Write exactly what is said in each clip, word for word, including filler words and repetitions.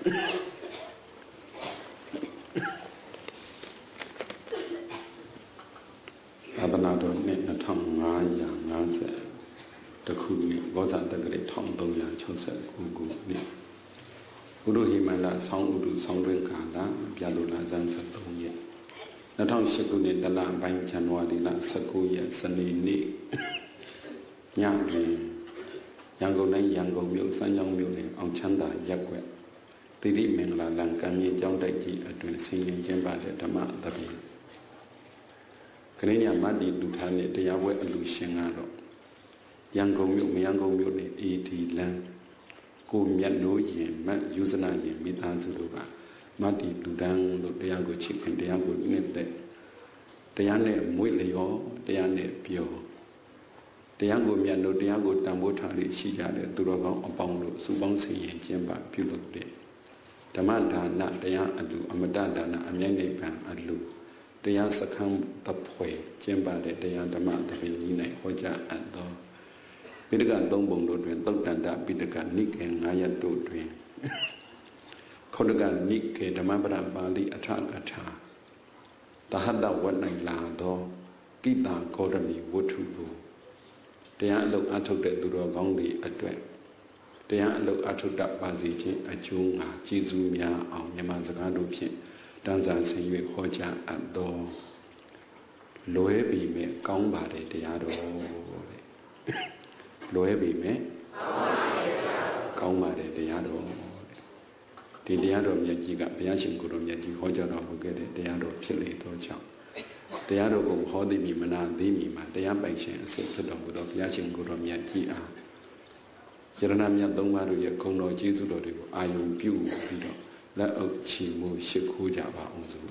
သာသနာတော်နှစ်နှစ်ထောင်ငါးရာငါးဆယ်တခုနှစ်ဘောဇာတက္ကရာတစ်ထောင်သုံးရာခြောက်ဆယ်ခုခုနှစ်ဘုရုဟိမန္တဆောင်းဥတုဆောင်းတွင်ကာလပြလိုလာဇန်ဆက်သုံးရက်နှစ်ထောင်ရှစ်ခုနှစ်တလပိုင်းဇန်နဝါရီလဆယ့်ကိုးရက်စနေနေ့ညတွင်ရန်ကုန်တိုင်းရန်ကုန်မြို့စမ်းချောင်းမြို့နယ်အောင်ချမ်းသာရပ်ကွက်သီရိမင်္ဂလာလမ်းကမ်းမြေကျောင်းတိုက်ကြီးအတွင်ဆင်ရင်ကျင်းပတဲ့ဓမ္မသဘင်ခရစ်ယာန်မတ္တိလူထားနဲ့တရားပွဲအလူရှင်ကတော့ရန်ကုန်မြို့မရန်ကုန်မြို့နယ်အေဒီလန်းကိုမြတ်နိုးရင်မတ်ယူဇနာရင်မိသားစုတို့ကမတ္တိလူတန်းလို့တရားကိုချစ်ခင်တရားကိုနှစ်သက်တရားနဲ့မွေ့လျော်တရားနဲ့ပြောတရားကိုမြတ်လို့တရားကိုတန်ဖိုးထားလို့ရှိကြတဲ့သူတော်ကောင်းအပေါင်းတို့စုပေါင်းဆင်ရင်ကျင်းပပြုလုပ်တဲ့ဓမ္မဒါနတရားအလူအမတဒါနအမြဲနိဗ္ဗာန်အလူတရားစခန်းတဖွယ်ကျင်းပတဲ့တရားဓမ္မတပင်ကြီး၌ဟောကြားအပ်သောပိဋကသုံးပုံတို့တွင်သုတ်တန္တပိဋကနိကေငါးရပ်တို့တွင်ခောတကနိကေဓမ္မပဒပါဠိအထကထာသဟတဝတ်၌လာသောကိတာကောရမီဝတ္ထုကိုတရားအလုပ်အထုတ်တဲ့သူတော်ကောင်းတွေအတွက်တရားအလုပ်အထုတ်တတ်ပါစေခြင်းအကျိုးငါကျေးဇူးများအောင်မြန်မာစကားတို့ဖြင့်တန်းစာဆင်၍ဟောကြားအပ်သောလွဲပြီမဲ့ကောင်းပါတယ်တရားတော်တဲ့လွဲပြီမဲ့ကောင်းပါတယ်တရားတော်ဒီတရားတော်မြတ်ကြီးကဘုရားရှင်ကိုယ်တော်မြတ်ကြီးဟောကြားတော်မူခဲ့တဲ့တရားတော်ဖြစ်လေသောကြောင့်တရားတော်ကိုဟောသိပြီမနာသိပြီမှာတရားပိုင်ရှင်အစစ်ဖြစ်တော်မူသောဘုရားရှင်ကိုယ်တော်မြတ်ကြီးအားယရဏမြတ်သုံးပါးတို့ရဲ့ဂုဏ်တော်ကျေးဇူးတော်တွေကိုအာယုံပြုပြီးတော့လက်အုပ်ချီမှုရှိခိုးကြပါအောင်စို့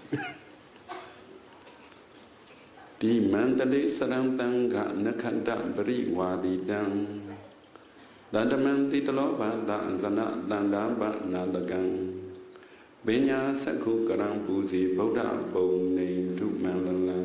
ဒီမန္တလေးစရံတန်ကနခန္တပရိဝါဒီတံတန္တမံတိတလောဘာတဇနတန္တာပနာတကံပညာစက္ခုကရံပူစီဗုဒ္ဓပုံနေဒုမန္တလံ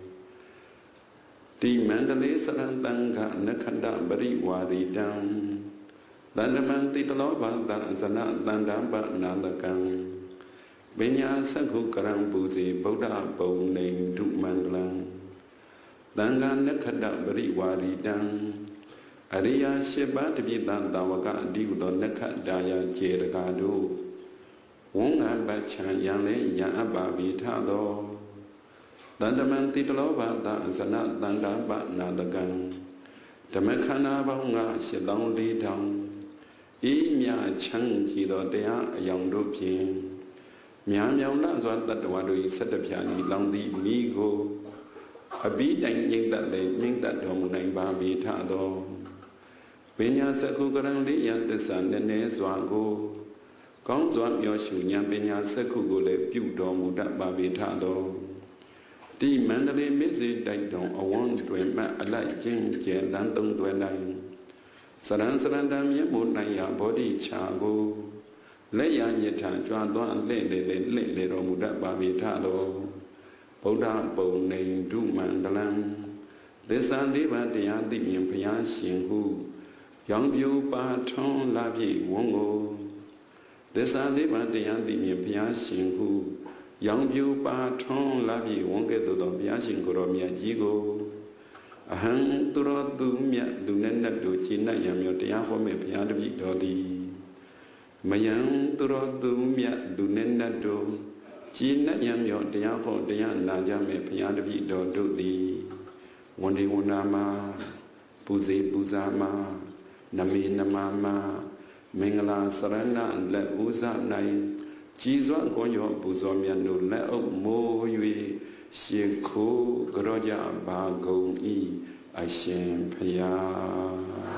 ဒီမန္တလေးစရံတန်ကနခန္တပရိဝါဒီတံတန္တမံတိတလောဘာတဇနတန္တာပနာတကံပညာစက္ခုကရံပူစီဗုဒ္ဓပုံနေဒုမန္တလံသံဃာနခတ္တပရိဝါရီတံအရိယာရှိပါးတပိတံတာဝကအဓိဟုသောနခတ္တာယခြေရကာတို့ဝန်းငါဘချံယံလဲယံအပ္ပဝိထသောတန္တမံတိတလောဘာတဇနတန္တာပနာတကံဓမ္မခန္ဓာပေါင်းငါရှစ်သောင်းလေးထောင်ဤမြချမ်းကြည်သောတရားအယောင်တို့ဖြင့်မြားမြောင်လှစွာတတ္တဝါတို့၏စတ္တဖြာဤလောင်သည်မိကိုအဘိတိုင်ငြိမ့်သက်လေငြိမ့်သက်တော်မူနိုင်ပါပြီထသောပညာစက္ခုကရံလေးယသစ္စာနည်းနည်းစွာကိုကောင်းစွာမျှော်ရှုဉာဏ်ပညာစက္ခုကိုလည်းပြုတော်မူတတ်ပါပြီထသောဒီမန္တလေးမြစ်စီတိုက်တော်အဝန်းတွင်မှအလိုက်ချင်းကျယ်လန်းသုံးတွယ်နိုင်စရံစရံတံမြတ်မို့နိုင်ရာဘောဓိချာကိုလက်ရယထာကြွားသွန်းလှဲ့လေလေလှဲ့လေတော်မူတတ်ပါပြီထသောဗုဒ္ဓပုံနေဒုမန္တလံသစ္စာလေးပါးတရားသိမြင်ဘုရားရှင်ဟုရောင်ပြူပါထွန်းလာပြည့်ဝန်းကိုသစ္စာလေးပါးတရားသိမြင်ဘုရားရှင်ဟုရောင်ပြူပါထွန်းလာပြည့်ဝန်းကဲ့သို့သောဘုရားရှင်ကိုယ်တော်မြတ်ကြီးကိုအဟံသူတော်သူမြတ်လူနဲ့နတ်တို့ခြေနှက်ရံမြောတရားဟောမဲ့ဘုရားတပည့်တော်သည်မယံသူတော်သူမြတ်လူနဲ့နတ်တို့ခြေနှက်ရံမြောတရားဟောတရားနာကြမဲ့ဘုရားတပည့်တော်တို့သည်ဝန်ဒီဝန်နာမှာပူဇေပူဇာမှာနမေနမမှာမင်္ဂလာစရဏလက်ဥဇ၌ကြည်စွာကိုရောပူဇော်မြတ်တို့လက်အုပ်မိုး၍ရှေခိုးကြောကြပါကုန်၏အရှင်ဖျား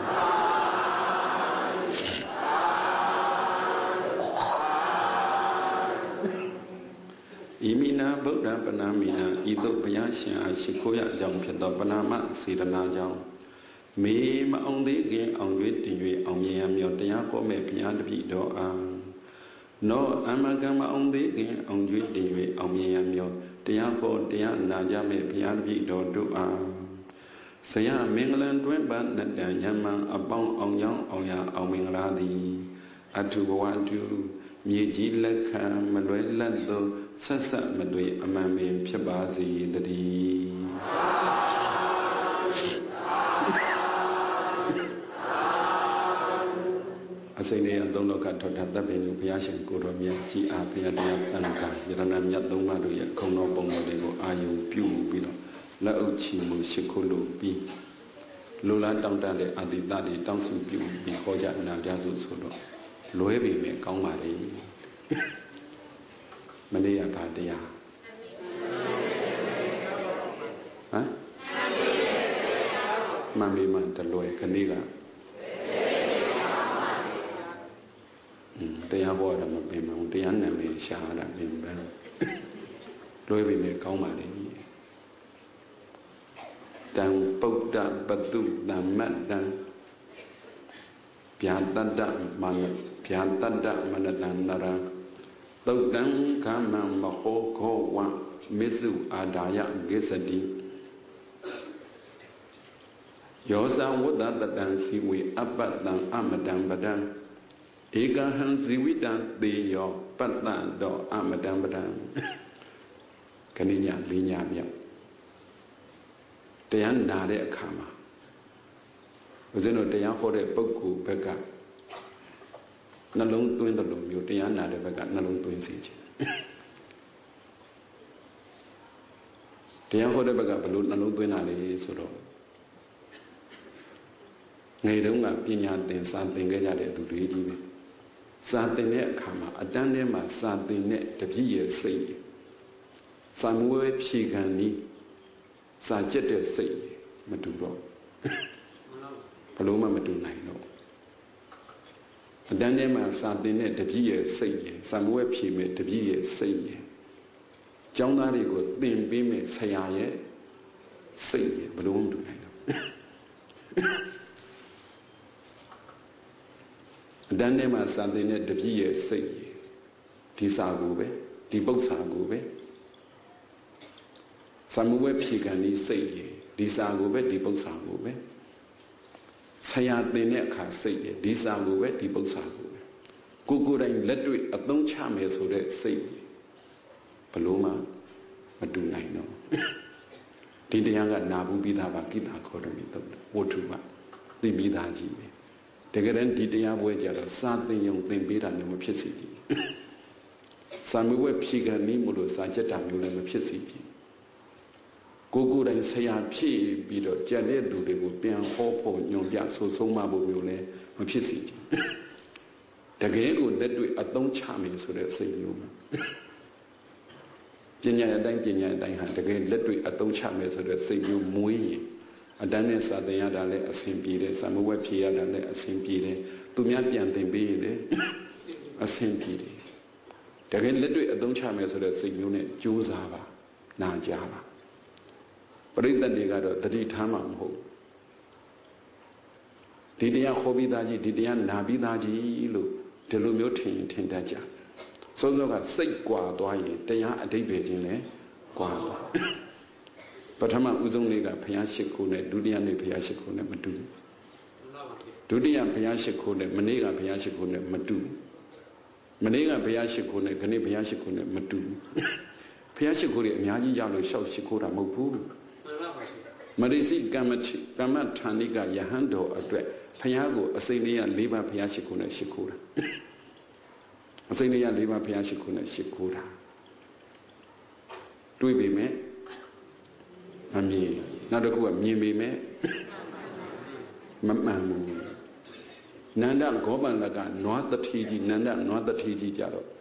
ဣမိနာဗုဒ္ဓပနာမိနာဤသို့ဘုရားရှင်အားရှိခိုးရကြောင်းဖြစ်သောပနာမစေတနာကြောင့်မေမအောင်သေးခင်အောင်၍တည်၍အောင်မြင်ရမြောတရားဟောမဲ့ဘုရားတပည့်တော်အားနောအမကမအောင်သေးခင်အောင်၍တည်၍အောင်မြင်ရမြောတရားဟောတရားနာကြမဲ့ဘုရားတပည့်တော်တို့အားဆရာမင်္ဂလံတွင်ပါနတ္တယမံအပေါင်းအောင်ကြောင်းအောင်ရအောင်မင်္ဂလာသည်အထုဘဝတုမြေကြီးလက်ခံမလွယ်လတ်သောဆက်ဆက်မတွေအမှန်ပင်ဖြစ်ပါစေတည်းအစိမ့်လေးအသုံးလောကထောက်ထတပ်ပင်ကိုဘုရားရှင်ကိုတော်မြတ်ကြီးအားဘုရားတရားတန်ခါယရဏမြတ်သုံးပါးတို့ရဲ့ခုံတော်ပုံတော်တွေကိုအာယုံပြုပြီးတော့လက်အုပ်ချီမှုရှိခိုးလို့ပြီးလူလားတောင်းတတဲ့အာတိတတွေတောင်းစုပြုပြီးခေါ်ကြနာပြစုဆိုတော့လွဲပေမဲ့ကောင်းပါလေမနေ့ကဘာတရားဟမ်မမေမန်တလွဲခဏကတရားဘောရမပင်မတရားနာမည်ရှားတာပင်ပန်းလွဲပေမဲ့ကောင်းပါလေတံပုဒ္ဒပတုတမ္မတ္တံဗျာတတ္တမနဗျာတတ္တမနတံနရံသုတ်တံကမ္မမဟောခောဝံမစ္စုအာဒါယဂစ္စတိယောဇဝတ္တတတံစီဝေအပ္ပတံအမတံပဒံဧကဟံဇီဝိတံတေယောပတ္တံတောအမတံပဒံခဏညလေးညမြောက်တရားနာတဲ့အခါမှာဦးဇင်းတို့တရားဟောတဲ့ပုဂ္ဂိုလ်ဘက်ကနှလုံးသွင်းတယ်လို့မျိုးတရားနာတဲ့ဘက်ကနှလုံးသွင်းစေခြင်းတရားဟောတဲ့ဘက်ကဘလို့နှလုံးသွင်းတာလဲဆိုတော့ငယ်တုန်းကပညာသင်စာသင်ခဲ့ကြတဲ့သူတွေကြီးပဲစာသင်တဲ့အခါမှာအတန်းထဲမှာစာသင်တဲ့တပည့်ရဲ့စိတ်စာမွေးဖြေခံနီးစာကျက်တဲ့စိတ်မတူတော့ဘလို့မှမတူနိုင်တော့အတန်းထဲမှာစာသင်တဲ့တပည့်ရဲ့စိတ်ရယ်စာမွေးဖြေမဲ့တပည့်ရဲ့စိတ်ရယ်ကျောင်းသားတွေကိုသင်ပေးမဲ့ဆရာရဲ့စိတ်ရယ်ဘလို့မှမတူနိုင်တော့အတန်းထဲမှာစာသင်တဲ့တပည့်ရဲ့စိတ်ရယ်ဒီစာကိုပဲဒီပု္ပ္ပစာကိုပဲစာမွေးဖြေခံဒီစိတ်ရယ်ဒီစာကိုပဲဒီပု္ပ္ပစာကိုပဲဆရာသင်တဲ့အခါစိတ်ရယ်ဒီစာကိုပဲဒီပု္ပ္ပစာကိုပဲကိုကိုယ်တိုင်လက်တွေ့အသုံးချမယ်ဆိုတဲ့စိတ်ဘလို့မှမတူနိုင်တော့ဒီတရားကနာဘူးပြီးသားပါကိတာခေါ်တယ်တော့ဝတ္ထုပါသိပြီးသားကြီးပဲတကယ်တမ်းဒီတရားပွဲကြတော့စာသင်ယုံသင်ပေးတာမျိုးမဖြစ်စေချင်စာမွေးဖြေခံနည်းမလို့စာချက်တာမျိုးလည်းမဖြစ်စေချင်ကိုကိုယ်တိုင်ဆရာဖြစ်ပြီးတော့ကြံတဲ့သူတွေကိုပြန်ဟောဖို့ညွန်ပြဆိုဆုံးမဖို့မျိုးလည်းမဖြစ်စေချင်တကယ်ကိုလက်တွေ့အသုံးချမယ်ဆိုတဲ့စိတ်မျိုးမှာပညာအတိုင်းပညာအတိုင်းဟာတကယ်လက်တွေ့အသုံးချမယ်ဆိုတဲ့စိတ်မျိုးမွေးရင်အတန်းနဲ့စာသင်ရတာလည်းအဆင်ပြေတယ်စာမဝက်ဖြေရတာလည်းအဆင်ပြေတယ်သူများပြန်သင်ပေးရင်လည်းအဆင်ပြေတယ်တကယ်လက်တွေ့အသုံးချမယ်ဆိုတဲ့စိတ်မျိုးနဲ့ကြိုးစားပါနာကြပါပရိသတ်တွေကတော့တတိထားမှာမဟုတ်ဒီတရားဟောပြီးသားကြီးဒီတရားနာပြီးသားကြီးလို့ဒီလိုမျိုးထင်ထင်တတ်ကြစောစောကစိတ်ကွာသွားရင်တရားအဓိပ္ပာယ်ချင်းလည်းကွာသွားပထမဦးဆုံးလေးကဘုရားရှိခိုးနဲ့ဒုတိယနေ့ဘုရားရှိခိုးနဲ့မတူဒုတိယဘုရားရှိခိုးနဲ့မနေ့ကဘုရားရှိခိုးနဲ့မတူမနေ့ကဘုရားရှိခိုးနဲ့ခနေ့ဘုရားရှိခိုးနဲ့မတူဘုရားရှိခိုးတွေအများကြီးရလို့ရှောက်ရှိခိုးတာမဟုတ်ဘူးမရိစိကမ္မတိကမ္မဌာနိကယဟန်တော်အတွက်ဘုရားကိုအစိမ့်လေးရ၄ပါးဘုရားရှိခိုးနဲ့ရှိခိုးတာအစိမ့်လေးရ၄ပါးဘုရားရှိခိုးနဲ့ရှိခိုးတာတွေးပေမဲ့မမြင်နောက်တစ်ခုကမြင်ပေမဲ့မမှန်ဘူးနန္ဒဂောပန်လကနွားတတိကြီးနန္ဒနွားတတိကြီးကြတော့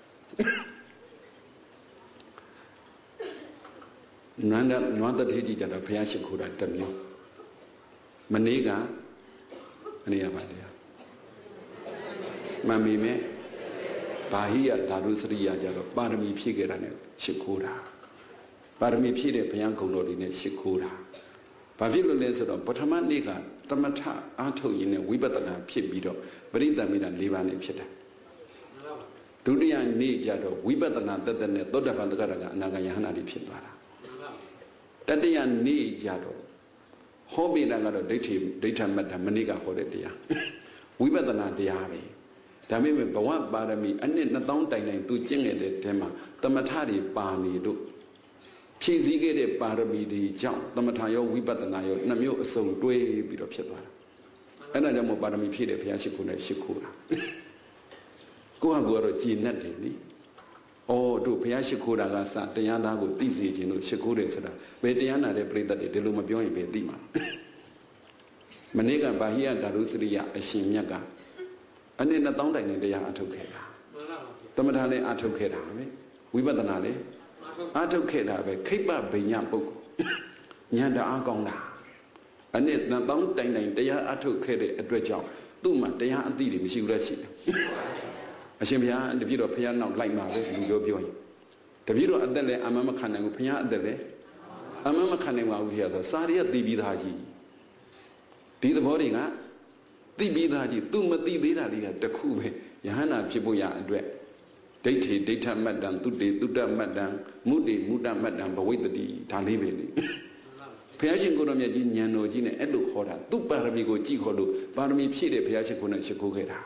နန္ဒနွားတတိကြီးကြတော့ဘုရားရှိခိုးတာတမျိုးမနေ့ကမနေ့ကပါတရားမှန်ပေမဲ့ဘာဟိယဓာတုစရိယကြတော့ပါရမီဖြည့်ခဲ့တာနဲ့ရှိခိုးတာပါရမီဖြည့်တဲ့ဘုရားဂုဏ်တော်တွေနဲ့ရှိခိုးတာဘာဖြစ်လို့လဲဆိုတော့ပထမနေ့ကသမထအားထုတ်ရင်းနဲ့ဝိပဿနာဖြစ်ပြီးတော့ပရိသမီတာ၄ပါးနဲ့ဖြစ်တာဒုတိယနေ့ကျတော့ဝိပဿနာတသက်နဲ့သောတပန်တဂရကအနာဂယဟနာတွေဖြစ်သွားတာတတိယနေ့ကျတော့ဟောပိတာကတော့ဒိဋ္ဌိဒိဋ္ဌမတ္တမနေ့ကဟောတဲ့တရားဝိပဿနာတရားပဲဒါပေမဲ့ဘဝပါရမီအနှစ်နှစ်သောင်းတိုင်တိုင်သူကျင့်ခဲ့တဲ့တဲမှာသမထတွေပါနေလို့ဖြည့်ဆည်းခဲ့တဲ့ပါရမီတွေကြောင့်သမထရောဝိပဿနာရောနှစ်မျိုးအစုံတွဲပြီးတော့ဖြစ်သွားတာအဲ့ဒါကြောင့်မို့ပါရမီဖြည့်တဲ့ဘုရားရှိခိုးနဲ့ရှိခိုးတာကိုယ့်ဟာကိုယ်ကတော့ကြည်နက်တယ်နိဩတို့ဘုရားရှိခိုးတာကစတရားသားကိုသိစေခြင်းလို့ရှိခိုးတယ်ဆိုတာဘယ်တရားနာတဲ့ပြိဿတွေဒီလိုမပြောရင်ဘယ်သိမှာမနေ့ကဘာဟိယဓာတုစရိယအရှင်မြတ်ကအနည်းနှစ်သောင်းတိုင်နဲ့တရားအထုတ်ခဲ့တာသမထလည်းအထုတ်ခဲ့တာပဲဝိပဿနာလည်းအထုတ်ခဲ့တာပဲခိပ္ပဗိညာပုဂ္ဂိုလ်ဉာဏ်တအားကောင်းတာအနည်းနှစ်သောင်းတိုင်တိုင်တရားအထုတ်ခဲ့တဲ့အတွက်ကြောင့်သူ့မှာတရားအသိတွေမရှိဘူးလားရှိတယ်အရှင်ဘုရားတပည့်တော်ဘုရားနောက်လိုက်မှာပဲလူပြောပြောရင်တပည့်တော်အသက်လည်းအမှန်မခံနိုင်ဘူးဘုရားအသက်လည်းအမှန်မခံနိုင်ပါဘူးဘုရားဆိုစာရိယသိပြီးသားကြီးဒီသဘောတွေကသိပြီးသားကြီးသူမသိသေးတာလေးကတခုပဲယဟန္တာဖြစ်ဖို့ရအတွက်ဒိဋ္ဌိဒိဋ္ဌမတ္တံသူတေသူတ္တမတ္တံမုတေမုတ္တမတ္တံဘဝိတ္တိဒါလေးပဲလေဘုရားရှင်ကိုတော်မြတ်ကြီးဉာဏ်တော်ကြီးနဲ့အဲ့လိုခေါ်တာသူပါရမီကိုကြည့်ခေါ်လို့ပါရမီဖြည့်တဲ့ဘုရားရှင်ကိုနဲ့ရှိခိုးခဲ့တာ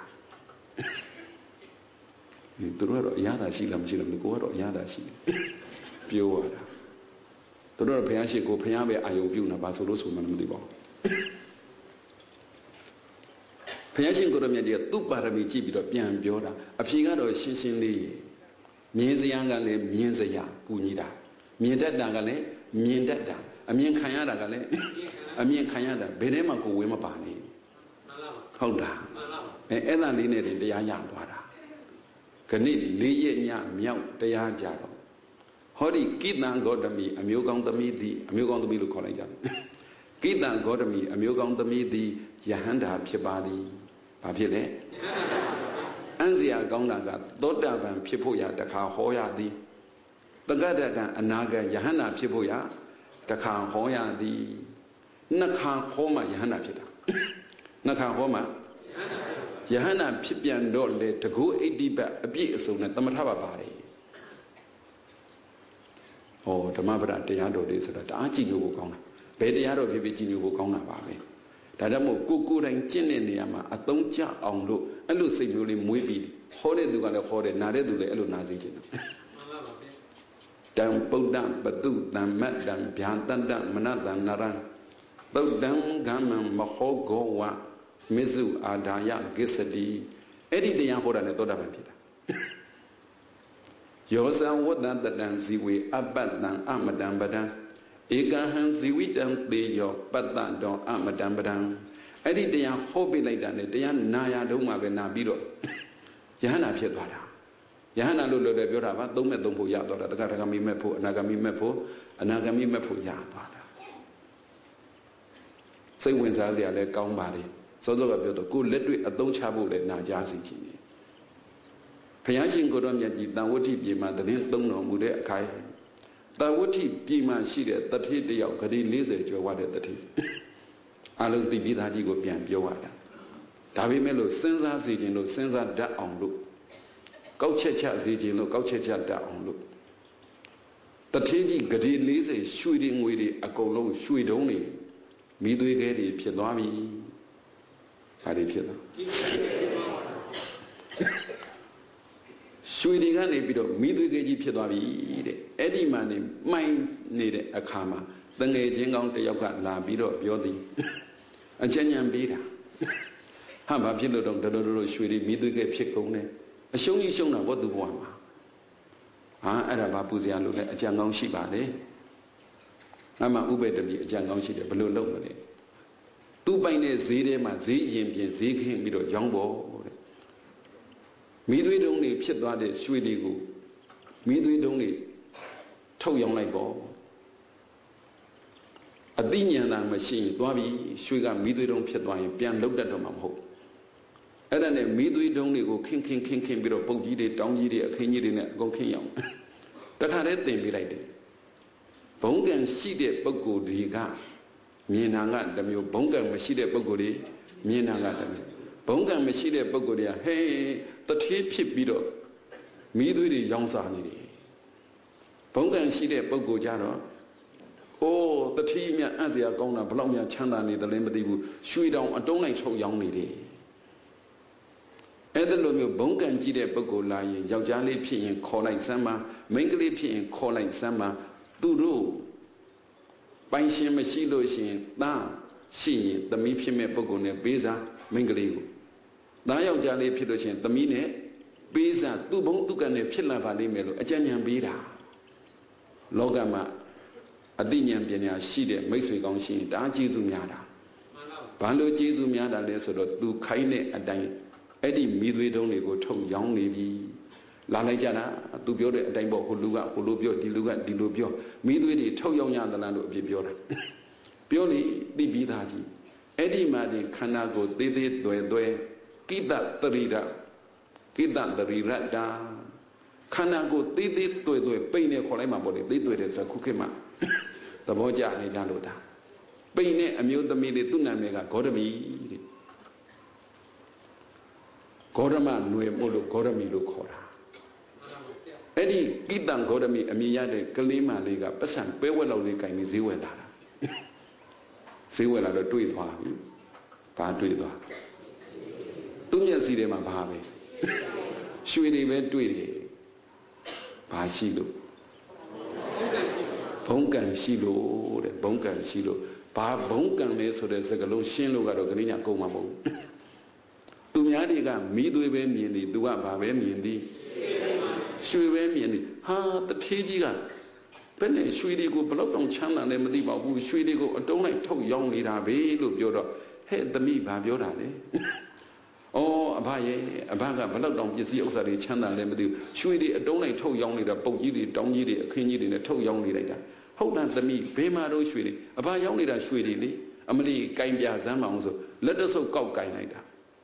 သူတို့ကတော့အရသာရှိလားမရှိလားကိုကတော့အရသာရှိတယ်ပြောရတာသူတို့ကဘုရားရှိခိုးဘုရားပဲအာယုံပြုနေတာဘာဆိုလို့ဆိုမှမသိပါဘူးဘုရားရှင်ကိုရမြတ်ကြီးကသူ့ပါရမီကြည့်ပြီးတော့ပြန်ပြောတာအဖြေကတော့ရှင်းရှင်းလေးမြင်စရာကလည်းမြင်စရာကူညီတာမြင်တတ်တာကလည်းမြင်တတ်တာအမြင်ခံရတာကလည်းအမြင်ခံရတာဘယ်ထဲမှာကိုဝေးမပါနေဟုတ်တာအဲအဲ့ဒါလေးနဲ့တရားရသွားတာခဏလေးရက်ညမြောက်တရားကြတော့ဟောဒီကိတံဂေါတမီအမျိုးကောင်းသမီးသည်အမျိုးကောင်းသမီးလို့ခေါ်လိုက်ကြတယ်ကိတံဂေါတမီအမျိုးကောင်းသမီးသည်ယဟန္တာဖြစ်ပါသည်ဘာဖြစ်လဲအံ့စရာကောင်းတာကသောတာပန်ဖြစ်ဖို့ရတခါဟောရသည်တက္ကတကအနာဂတ်ယဟန္တာဖြစ်ဖို့ရတခါဟောရသည်နှစ်ခါဟောမှယဟန္တာဖြစ်တာနှစ်ခါဟောမှယဟန္တာဖြစ်ပြန်တော့လေတကူအိဋ္ဌိပတ်အပြည့်အစုံနဲ့သမထပါပါတယ်ဟောဓမ္မပဒတရားတော်တွေဆိုတာတအားကြည့်လို့ကောင်းတာဘယ်တရားတော်ဖြစ်ဖြစ်ကြည့်လို့ကောင်းတာပါပဲဒါကြောင့်မို့ကိုကိုယ်တိုင်ကျင့်တဲ့နေရာမှာအသုံးကျအောင်လို့အဲ့လိုစိတ်မျိုးလေးမွေးပြီးဟောတဲ့သူကလည်းဟောတယ်နားတဲ့သူလည်းအဲ့လိုနားစေချင်တယ်မှန်ပါပါဗျတံပုဒ္ဒပတုတံမတ္တံဗျာတတ္တမနတံနရံသုတ်တံဂမ္မံမဟောဂောဝမစ္စုအာဒါယကိစ္စတိအဲ့ဒီတရားဟောတာနဲ့သောတာပန်ဖြစ်တာယောဇံဝတ္တတတံဇီဝေအပ္ပတံအမတံပဒံဧကဟံဇီဝိတံသေယောပတ္တတောအမတံပဒံအဲ့ဒီတရားဟောပြလိုက်တာနဲ့တရားနာရတုံးမှာပဲနာပြီးတော့ယဟန္တာဖြစ်သွားတာယဟန္တာလို့လည်းပြောတာပါသုံးမဲ့သုံးဖို့ရသွားတာတက္ကရာဂမိမဲ့ဖို့အနာဂမိမဲ့ဖို့အနာဂမိမဲ့ဖို့ရသွားတာစိတ်ဝင်စားစရာလည်းကောင်းပါလေစောစောကပြောတော့ကိုလက်တွေ့အသုံးချဖို့လည်းနာကြားစီခြင်းတယ်ဘုရားရှင်ကိုတော်မြတ်ကြီးတန်ဝဋ္ဌိပြေမှာတရင်သုံးတော်မူတဲ့အခိုင်တန်ဝဋ္ဌိပြေမှာရှိတဲ့တတိတယောက်ဂတိလေးဆယ်ကျော်ဝတဲ့တတိအလုံးသိပြီးသားကြီးကိုပြန်ပြောရတာဒါပေမဲ့လို့စဉ်းစားစေခြင်းလို့စဉ်းစားတတ်အောင်လို့ကောက်ချက်ချစေခြင်းလို့ကောက်ချက်ချတတ်အောင်လို့တတိကြီးဂတိလေးဆယ်ရွှေတွေငွေတွေအကုန်လုံးရွှေတုံးတွေမိသွေးခဲတွေဖြစ်သွားပြီဘာတွေဖြစ်သွားရွှေတွေကနေပြီးတော့မိသွေးခဲကြီးဖြစ်သွားပြီတဲ့အဲ့ဒီမှာနေမှိုင်းနေတဲ့အခါမှာတငယ်ချင်းကောင်းတယောက်ကလာပြီးတော့ပြောသည်အကျဉ်းဉာဏ်ပေးတာဟာဘာဖြစ်လို့တော့တော်တော်တော်ရွှေတွေမိသွေးခဲဖြစ်ကုန်တယ်အရှုံးကြီးရှုံးတာဘောသူဘဝမှာဟာအဲ့ဒါဘာပူစရာလို့လဲအကြံကောင်းရှိပါလေအမှဥပေတမိအကြံကောင်းရှိတယ်ဘယ်လိုလုပ်မလဲသူ့ပိုင်တဲ့ဈေးထဲမှာဈေးရင်ပြင်ဈေးခင်းပြီးတော့ရောင်းပေါ်တဲ့မိသွေးတုံးတွေဖြစ်သွားတဲ့ရွှေတွေကိုမိသွေးတုံးတွေထုတ်ရောင်းလိုက်ပေါ့အသိဉာဏ်သာမရှိရင်သွားပြီးရွှေကမိသွေးတုံးဖြစ်သွားရင်ပြန်လုတ်တတ်တော့မှာမဟုတ်အဲ့ဒါနဲ့မိသွေးတုံးတွေကိုခင်းခင်းခင်းခင်းပြီးတော့ပုတ်ကြီးတွေတောင်းကြီးတွေအခင်းကြီးတွေနဲ့အကုန်ခင်းရောင်းတခါတည်းတင်ပေးလိုက်တယ်ဘုံကံရှိတဲ့ပုဂ္ဂိုလ်တွေကမြင်တာကတမျိုးဘုံကံမရှိတဲ့ပုဂ္ဂိုလ်တွေမြင်တာကတမျိုးဘုံကံမရှိတဲ့ပုဂ္ဂိုလ်တွေကဟဲတထေးဖြစ်ပြီးတော့မိသွေးတွေရောင်းစားနေတယ်ဘုံကံရှိတဲ့ပုဂ္ဂိုလ်ကြတော့အိုးတထေးမြအံ့စရာကောင်းတာဘလောက်များချမ်းသာနေတယ်လဲမသိဘူးရွှေတောင်အတုံးလိုက်ထုတ်ရောင်းနေတယ်အဲ့ဒါလိုမျိုးဘုံကံကြီးတဲ့ပုဂ္ဂိုလ်လာရင်ယောက်ျားလေးဖြစ်ရင်ခေါ်လိုက်စမ်းပါမိန်းကလေးဖြစ်ရင်ခေါ်လိုက်စမ်းပါသူတို့ပိုင်ရှင်မရှိလို့ရှိရင်သားရှိရင်သမီးဖြစ်မဲ့ပုဂ္ဂိုလ်နဲ့ပေးစားမိန်းကလေးကိုသားယောက်ျားလေးဖြစ်လို့ရှိရင်သမီးနဲ့ပေးစားသူ့ဘုံသူ့ကံနဲ့ဖြစ်လာပါလိမ့်မယ်လို့အကြံဉာဏ်ပေးတာလောကမှာအသိဉာဏ်ပညာရှိတဲ့မိတ်ဆွေကောင်းရှိရင်တအားကျေးဇူးများတာဘာလို့ကျေးဇူးများတာလဲဆိုတော့သူခိုင်းတဲ့အတိုင်းအဲ့ဒီမိသွေးတုံးတွေကိုထုတ်ရောင်းနေပြီလာလိုက်ကြတာသူပြောတဲ့အတိုင်းပေါ့ဟိုလူကဟိုလိုပြောဒီလူကဒီလိုပြောမိသွေးတွေထုတ်ရောင်းရသလားလို့အပြစ်ပြောတာပြောလေသိပြီးသားကြီးအဲ့ဒီမှာဒီခန္ဓာကိုယ်သေးသေးသွဲသွဲကိတတရိရကိတတရိရတာခန္ဓာကိုယ်သေးသေးသွဲသွဲပိန်နေခေါ်လိုက်မှာပေါ့လေသေးသွဲတယ်ဆိုတော့ခုခေတ်မှာသဘောကျနေကြလို့တာပိန်နဲ့အမျိုးသမီးတွေသူ့နာမည်ကဂေါတမီတဲ့ဂေါရမຫນွေမို့လို့ဂေါရမီလို့ခေါ်တာအဲ့ဒီကိတံဂေါရမီအမည်ရတဲ့ကလေးမလေးကပတ်စံပဲဝက်လောက်လေးကင်ပြီးဈေးဝယ်လာတာဈေးဝယ်လာတော့တွေ့သွားပြီဘာတွေ့သွားသူ့မျက်စိထဲမှာဘာပဲရွှေတွေပဲတွေ့တယ်ဘာရှိလို့ဘုံကံရှိလို့တဲ့ဘုံကံရှိလို့ဘာဘုံကံလဲဆိုတဲ့စကားလုံးရှင်းလို့ကတော့ခဏညာကုန်မှာမဟုတ်ဘူးသူများတွေကမိသွေးပဲမြင်သည်သူကဘာပဲမြင်သည်ရွှေပဲမြင်သည်ဟာတထေးကြီးကဘယ်နဲ့ရွှေတွေကိုဘလောက်တောင်ချမ်းသာလဲမသိပါဘူးရွှေတွေကိုအတုံးလိုက်ထုတ်ရောင်းနေတာပဲလို့ပြောတော့ဟဲ့သမီးဘာပြောတာလဲအော်အဘရဲ့အဘကဘလောက်တောင်ပစ္စည်းဥစ္စာတွေချမ်းသာလဲမသိဘူးရွှေတွေအတုံးလိုက်ထုတ်ရောင်းနေတာပုတ်ကြီးတွေတောင်းကြီးတွေအခင်းကြီးတွေနဲ့ထုတ်ရောင်းနေလိုက်တာဟုတ်လားသမီးဘယ်မှာတော့ရွှေတွေအဘရောင်းနေတာရွှေတွေလေအမလီကင်ပြစမ်းမအောင်ဆိုလက်တဆုပ်ကောက်ကင်လိုက်တာ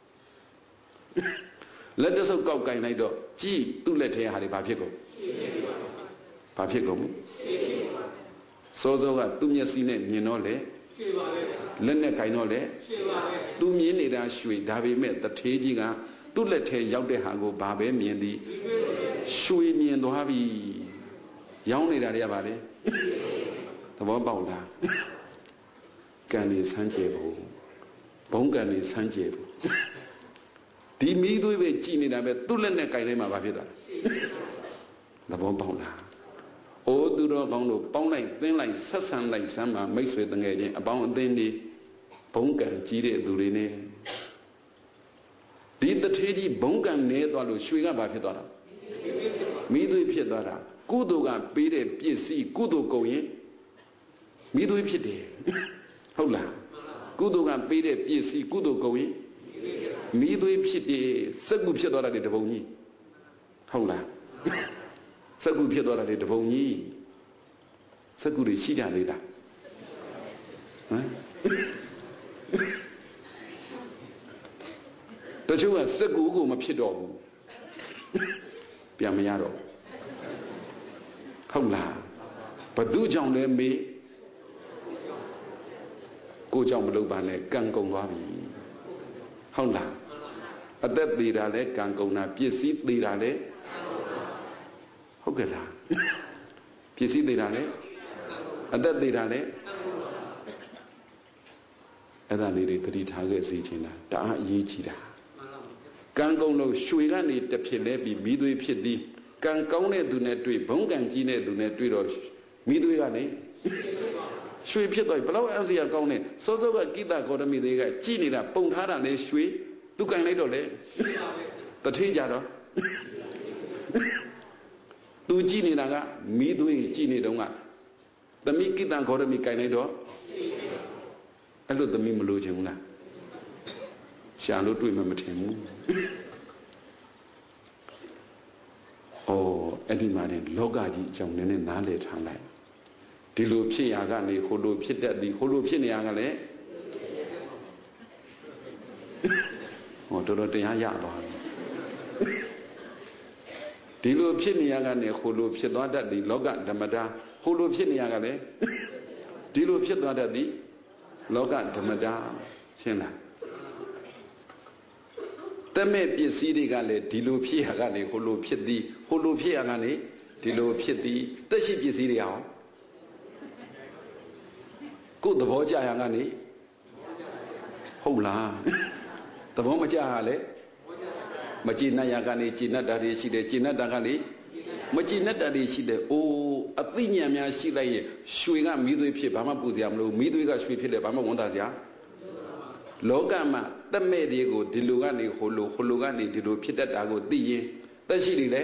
လက်တဆုပ်ကောက်ကင်လိုက်တော့ကြည်သူ့လက်ထဲဟာတွေဘာဖြစ်ကုန်ဘာဖြစ်ကုန်စောစောကသူ့မျက်စိနဲ့မြင်တော့လေလက်နဲ့ကင်တော့လေသူမြင်နေတာရွှေဒါပေမဲ့တထေးကြီးကသူ့လက်ထဲရောက်တဲ့ဟာကိုဘာပဲမြင်သည်ရွှေမြင်သွားပြီရောင်းနေတာတွေကဘာလဲသဘောပေါက်လားကံနေဆန်းကျဲဖို့ဘုံကံနေဆန်းကျဲဖို့ဒီမိသွေးပဲကြည်နေတာပဲသူ့လက်နဲ့ကင်လိုက်မှဘာဖြစ်သွားလဲသဘောပေါက်လားအိုးသူတော်ကောင်းတို့ပေါင်းလိုက်သင်းလိုက်ဆက်ဆံလိုက်စမ်းပါမိတ်ဆွေတငယ်ချင်းအပေါင်းအသင်းတွေဘုံကံကြီးတဲ့သူတွေနဲ့ဒီတထေးကြီးဘုံကံနေသွားလို့ရွှေကဘာဖြစ်သွားတာမိသွေးဖြစ်သွားတာကုသိုလ်ကပေးတဲ့ပစ္စည်းကုသိုလ်ကုန်ရင်မိသွေးဖြစ်တယ်ဟုတ်လားကုသိုလ်ကပေးတဲ့ပစ္စည်းကုသိုလ်ကုန်ရင်မိသွေးဖြစ်တယ်စက္ကူဖြစ်သွားတာလေတပုံကြီးဟုတ်လားစက္ကူဖြစ်သွားတာလေတပုံကြီးစက္ကူတွေရှိကြသေးလားဟမ်တချို့ကစက္ကူကိုမဖြစ်တော့ဘူးပြန်မရတော့ဟုတ်လားဘသူကြောင့်လဲမေးကိုကြောင့်မလုပ်ပါနဲ့ကံကုန်သွားပြီဟုတ်လားအသက်သေးတာလဲကံကုန်တာပစ္စည်းသေးတာလဲဟုတ်ကဲ့လားပစ္စည်းသေးတာလဲအသက်သေးတာလဲအဲ့ဒါလေးတွေသတိထားခဲ့စီခြင်းလားတအားအရေးကြီးတာကံကုန်လို့ရွှေကနေတဖြစ်လဲပြီးမိသွေးဖြစ်သည်ကံကောင်းတဲ့သူနဲ့တွေ့ဘုံကံကြီးတဲ့သူနဲ့တွေ့တော့မိသွေးကလေရွှေဖြစ်သွားပြီဘလောက်အံ့စရာကောင်းတဲ့စောစောကကိတဂေါတမီတွေကကြည်နေတာပုံထားတာလေရွှေသူကင်လိုက်တော့လေတထေးကြတော့သူကြည်နေတာကမိသွေးကြည်နေတော့ကသမီးကိတဂေါတမီကင်လိုက်တော့အဲ့လိုသမီးမလို့ချင်ဘူးလားရှာလို့တွေ့မှမထင်ဘူးအော်အဲ့ဒီမှာလည်းလောကကြီးအကြောင်းနည်းနည်းနားလည်ထားလိုက်ဒီလိုဖြစ်ရာကနေဟိုလိုဖြစ်တတ်သည်ဟိုလိုဖြစ်နေရကလည်းဟောတော်တော်တရားရသွားပြီဒီလိုဖြစ်နေရကနေဟိုလိုဖြစ်သွားတတ်သည်လောကဓမ္မတာဟိုလိုဖြစ်နေရကလည်းဒီလိုဖြစ်သွားတတ်သည်လောကဓမ္မတာရှင်းလားတမဲ့ပစ္စည်းတွေကလည်းဒီလိုဖြစ်ရကနေဟိုလိုဖြစ်သည်ဟိုလိုဖြစ်ရကနေဒီလိုဖြစ်သည်တက်ရှိပစ္စည်းတွေအောင်ကိုယ်သဘောကြရကနေဟုတ်လားသဘောမကြရလဲမကြည်နတ်ရကနေကြည်နတ်တာတွေရှိတယ်ကြည်နတ်တာကလေမကြည်နတ်တာတွေရှိတယ်အိုးအသိဉာဏ်များရှိလိုက်ရင်ရွှေကမီးသွေးဖြစ်ဘာမှပူစရာမလိုမီးသွေးကရွှေဖြစ်တယ်ဘာမှဝန်တာစရာလောကမှာတမဲ့တွေကိုဒီလိုကနေဟိုလိုဟိုလိုကနေဒီလိုဖြစ်တတ်တာကိုသိရင်သက်ရှိတယ်လေ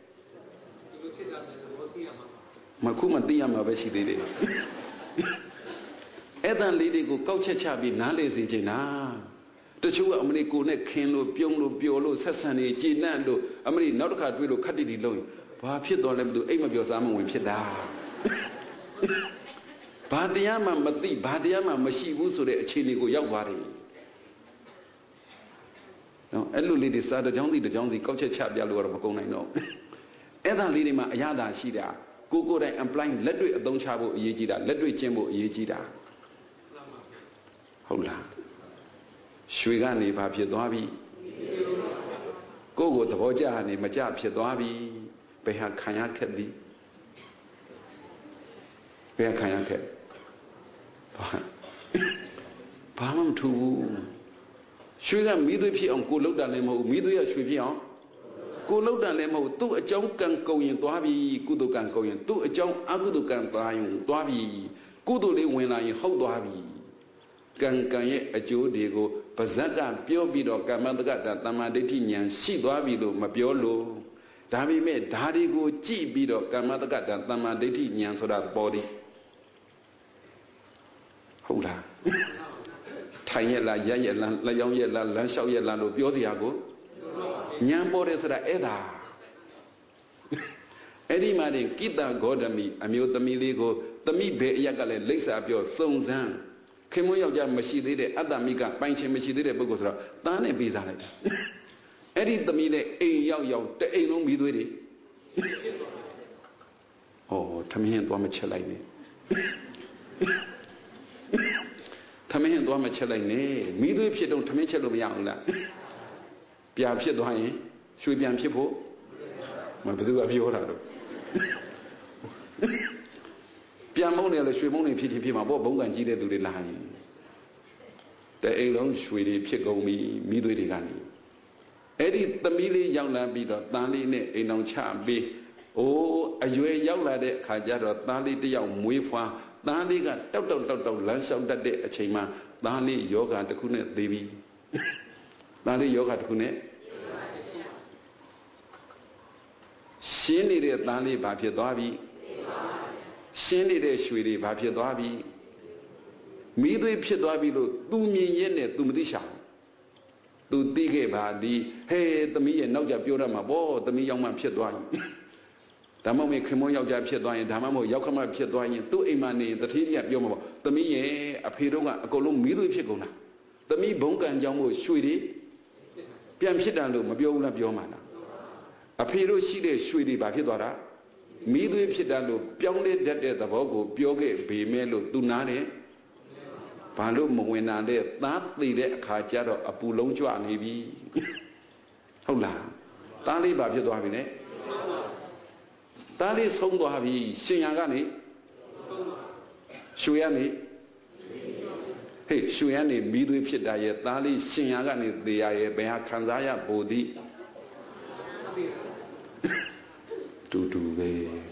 မခုမသိရမှာပဲရှိသေးတယ်အဲ့တန်လေးတွေကိုကောက်ချက်ချပြီးနားလေစေချင်တာတချို့ကအမလီကိုနဲ့ခင်လို့ပြုံးလို့ပျော်လို့ဆက်ဆံနေကြည်နပ်လို့အမလီနောက်တစ်ခါတွေ့လို့ခက်တိတိလုံးဘာဖြစ်တော်လဲမသိအိမ်မပြောစားမဝင်ဖြစ်တာဘာတရားမှမသိဘာတရားမှမရှိဘူးဆိုတဲ့အခြေအနေကိုရောက်သွားတယ်နော်အဲ့လိုလေးတွေစားတဲ့ကြောင်းစီတဲ့ကြောင်းစီကောက်ချက်ချပြလို့တော့မကုန်နိုင်တော့အဲ့ဒါလေးတွေမှာအရသာရှိတာကိုကိုယ်တိုင် apply လက်တွေ့အသုံးချဖို့အရေးကြီးတာလက်တွေ့ကျင့်ဖို့အရေးကြီးတာဟုတ်လားရွှေကနေဘာဖြစ်သွားပြီကိုယ့်ကိုသဘောကျနေမကြဖြစ်သွားပြီဘယ်ဟာခံရခက်သည်ဘယ်ဟာခံရခက်ဘာမှမထူဘူးရွှေကမီးသွေးဖြစ်အောင်ကိုလှုပ်တာလည်းမဟုတ်ဘူးမီးသွေးကရွှေဖြစ်အောင်ကိုလှုပ်တာလည်းမဟုတ်သူ့အကြောင်းကံကုန်ရင်သွားပြီကုသိုလ်ကံကုန်ရင်သူ့အကြောင်းအကုသိုလ်ကံသွားရင်သွားပြီကုသိုလ်လေးဝင်လာရင်ဟုတ်သွားပြီကံကံရဲ့အကျိုးတွေကိုပါဇက်ကပြောပြီးတော့ကမ္မတက္ကတာတမ္မာဒိဋ္ဌိဉာဏ်ရှိသွားပြီလို့မပြောလို့ဒါပေမဲ့ဓာရီကိုကြည့်ပြီးတော့ကမ္မတက္ကတာတမ္မာဒိဋ္ဌိဉာဏ်ဆိုတာပေါ်တယ်ဟုတ်လားထိုင်ရလားရရလားလျောင်းရလားလမ်းလျှောက်ရလားလို့ပြောစရာကိုဉာဏ်ပေါ်တယ်ဆိုတာအဲ့ဒါအဲ့ဒီမှာတင်ကိတ္တဂေါတမီအမျိုးသမီးလေးကိုသမီးဘယ်အရက်ကလည်းလိပ်စာပြောစုံစမ်းခင်မွန်းယောက်ျားမရှိသေးတဲ့အတ္တမိကပိုင်ရှင်မရှိသေးတဲ့ပုဂ္ဂိုလ်ဆိုတော့တန်းနဲ့ပေးစားလိုက်တယ်အဲ့ဒီသမီးနဲ့အိမ်ရောက်ရောက်တအိမ်လုံးမီးသွေးတွေဟောထမင်းသွားမချက်လိုက်နဲ့ထမင်းသွားမချက်လိုက်နဲ့မီးသွေးဖြစ်တော့ထမင်းချက်လို့မရဘူးလားပြာဖြစ်သွားရင်ရွှေပြန်ဖြစ်ဖို့မဘယ်သူကပြောတာတော့ပြန်မုန်းနေလို့ရွှေမုန်းနေဖြစ်ဖြစ်ဖြစ်မှာပေါ့ဘုံကံကြီးတဲ့သူတွေလာရင်တဲ့အိမ်လုံးရွှေတွေဖြစ်ကုန်ပြီမိသွေးတွေကနေအဲ့ဒီသမီးလေးရောက်လာပြီးတော့တန်လေးနဲ့အိမ်အောင်ချပြီးအိုးအရွယ်ရောက်လာတဲ့အခါကျတော့တန်လေးတယောက်မွေးဖွားတန်လေးကတောက်တောက်တောက်တောက်လမ်းလျှောက်တတ်တဲ့အချိန်မှာတန်လေးယောဂတစ်ခုနဲ့သေးပြီတန်လေးယောဂတစ်ခုနဲ့ရှင်းနေတဲ့တန်လေးဘာဖြစ်သွားပြီရှင်းနေတဲ့ရွှေတွေဘာဖြစ်သွားပြီမီးသွေးဖြစ်သွားပြီလို့သူမြင်ရဲ့နဲ့သူမသိရှာသူသိခဲ့ပါသည်ဟဲ့သမီးရဲ့နောက်ကြပြောရမှာပေါ့သမီးရောက်မှဖြစ်သွားရင်ဒါမှမဟုတ်ခင်မွန်းယောက်ျားဖြစ်သွားရင်ဒါမှမဟုတ်ရောက်ခမဖြစ်သွားရင်သူ့အိမ်မှာနေတတိယပြောမှာပေါ့သမီးရဲ့အဖေတို့ကအကုန်လုံးမီးသွေးဖြစ်ကုန်တာသမီးဘုံကံကြောင့်မို့ရွှေတွေပြန်ဖြစ်တယ်လို့မပြောဘူးလားပြောမှာလားအဖေတို့ရှိတဲ့ရွှေတွေဘာဖြစ်သွားတာမီးသွေးဖြစ်တယ်လို့ပြောင်းလဲတတ်တဲ့သဘောကိုပြောခဲ့ပေမဲ့လို့သူနားတယ်ဘာလို့မဝင်နိုင်တဲ့သားသိတဲ့အခါကျတော့အပူလုံးကြွနေပြီဟုတ်လားသားလေးဘာဖြစ်သွားပြီလဲသားလေးဆုံးသွားပြီရှင်ရကနေရွှေရနေဟေးရွှေရနေမီးသွေးဖြစ်တာရဲ့သားလေးရှင်ရကနေသေရရဲ့ဘယ်ဟာခံစားရပို့သည်တူတူပဲ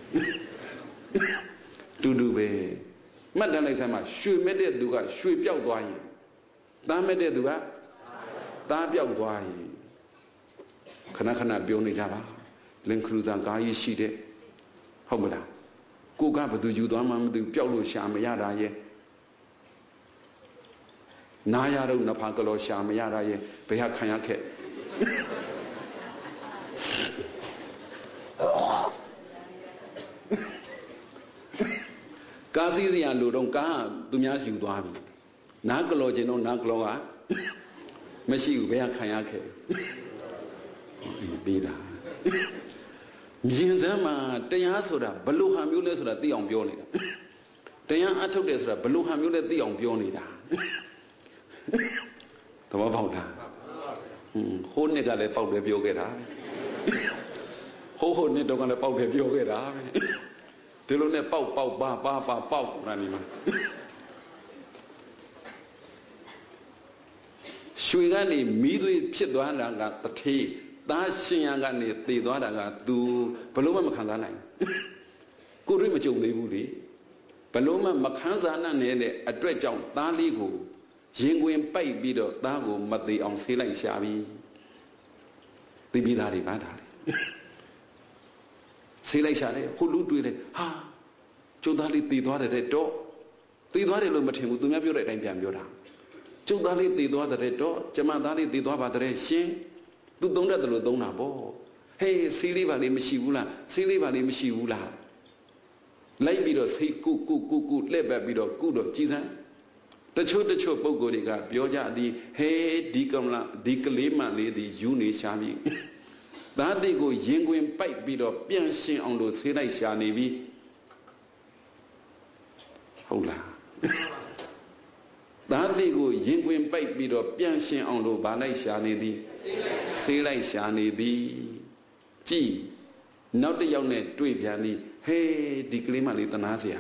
တူတူပဲမှတ်တမ်းလိုက်စမ်းမှာရွှေမဲ့တဲ့သူကရွှေပြောက်သွားရင်သားမဲ့တဲ့သူကသားပြောက်သွားရင်ခဏခဏပြောနေကြပါလင်ခရူဇာကားကြီးရှိတဲ့ဟုတ်မလားကိုကဘသူယူသွားမှမသိပျောက်လို့ရှာမရတာရဲ့နာရတော့နဖာကလောရှာမရတာရဲ့ဘယ်ဟာခံရခဲ့ကားစီးစရာလူတော့ကားသူများယူသွားပြီနားကလောခြင်းတော့နားကလောကမရှိဘူးဘယ်ဟာခံရခဲ့ပြီးတာမြင်စမ်းမှာတရားဆိုတာဘလို့ဟာမျိုးလဲဆိုတာသိအောင်ပြောနေတာတရားအထုတ်တယ်ဆိုတာဘလို့ဟာမျိုးလဲသိအောင်ပြောနေတာသဘောပေါက်တာဟွန်းဟိုးနှစ်ကလည်းပေါက်တယ်ပြောခဲ့တာဟိုးဟိုးနှစ်တော့ကလည်းပေါက်တယ်ပြောခဲ့တာဒီလိုနဲ့ပေါက်ပေါက်ပါပါပါပေါက်နာနေမှာရွှေကနေမီးသွေးဖြစ်သွားတာကတထေးသားရှင်ရန်ကနေတည်သွားတာက तू ဘလို့မှမခံစားနိုင်ကိုရွေးမကြုံသေးဘူးလေဘလို့မှမခံစားနိုင်တဲ့အတွက်ကြောင့်သားလေးကိုရင်ခွင်ပိုက်ပြီးတော့သားကိုမသေးအောင်ဆေးလိုက်ရှာပြီးသိပြီးသားတွေပါတာလေဆေးလိုက်ရှာတယ်ဟိုလူတွေးတယ်ဟာကျုပ်သားလေးတည်သွားတယ်တော့တည်သွားတယ်လို့မထင်ဘူးသူများပြောတဲ့အတိုင်းပြန်ပြောတာကျုပ်သားလေးတည်သွားတယ်တော့ကျမသားလေးတည်သွားပါတယ်ရှင်သူသုံးတတ်တယ်လို့သုံးတာပေါ့ဟေးဆေးလေးပါလေးမရှိဘူးလားဆေးလေးပါလေးမရှိဘူးလားလိုက်ပြီးတော့ဆေးကုကုကုကုလှည့်ပတ်ပြီးတော့ကုတော့ကြည်စမ်းတချို့တချို့ပုံကိုယ်တွေကပြောကြသည်ဟေးဒီကမလာဒီကလေးမလေးဒီယူနေရှာပြီသားတိကိုရင်ခွင်ပိုက်ပြီးတော့ပြန်ရှင်းအောင်လို့ဆေးလိုက်ရှာနေပြီဟုတ်လားသားတိကိုရင်ခွင်ပိုက်ပြီးတော့ပြန်ရှင်းအောင်လို့ဗာလိုက်ရှာနေသည်ဆေးလိုက်ရှာနေသည်ကြည်နောက်တစ်ယောက်နဲ့တွေ့ပြန်သည်ဟေးဒီကလေးမလေးတနာစရာ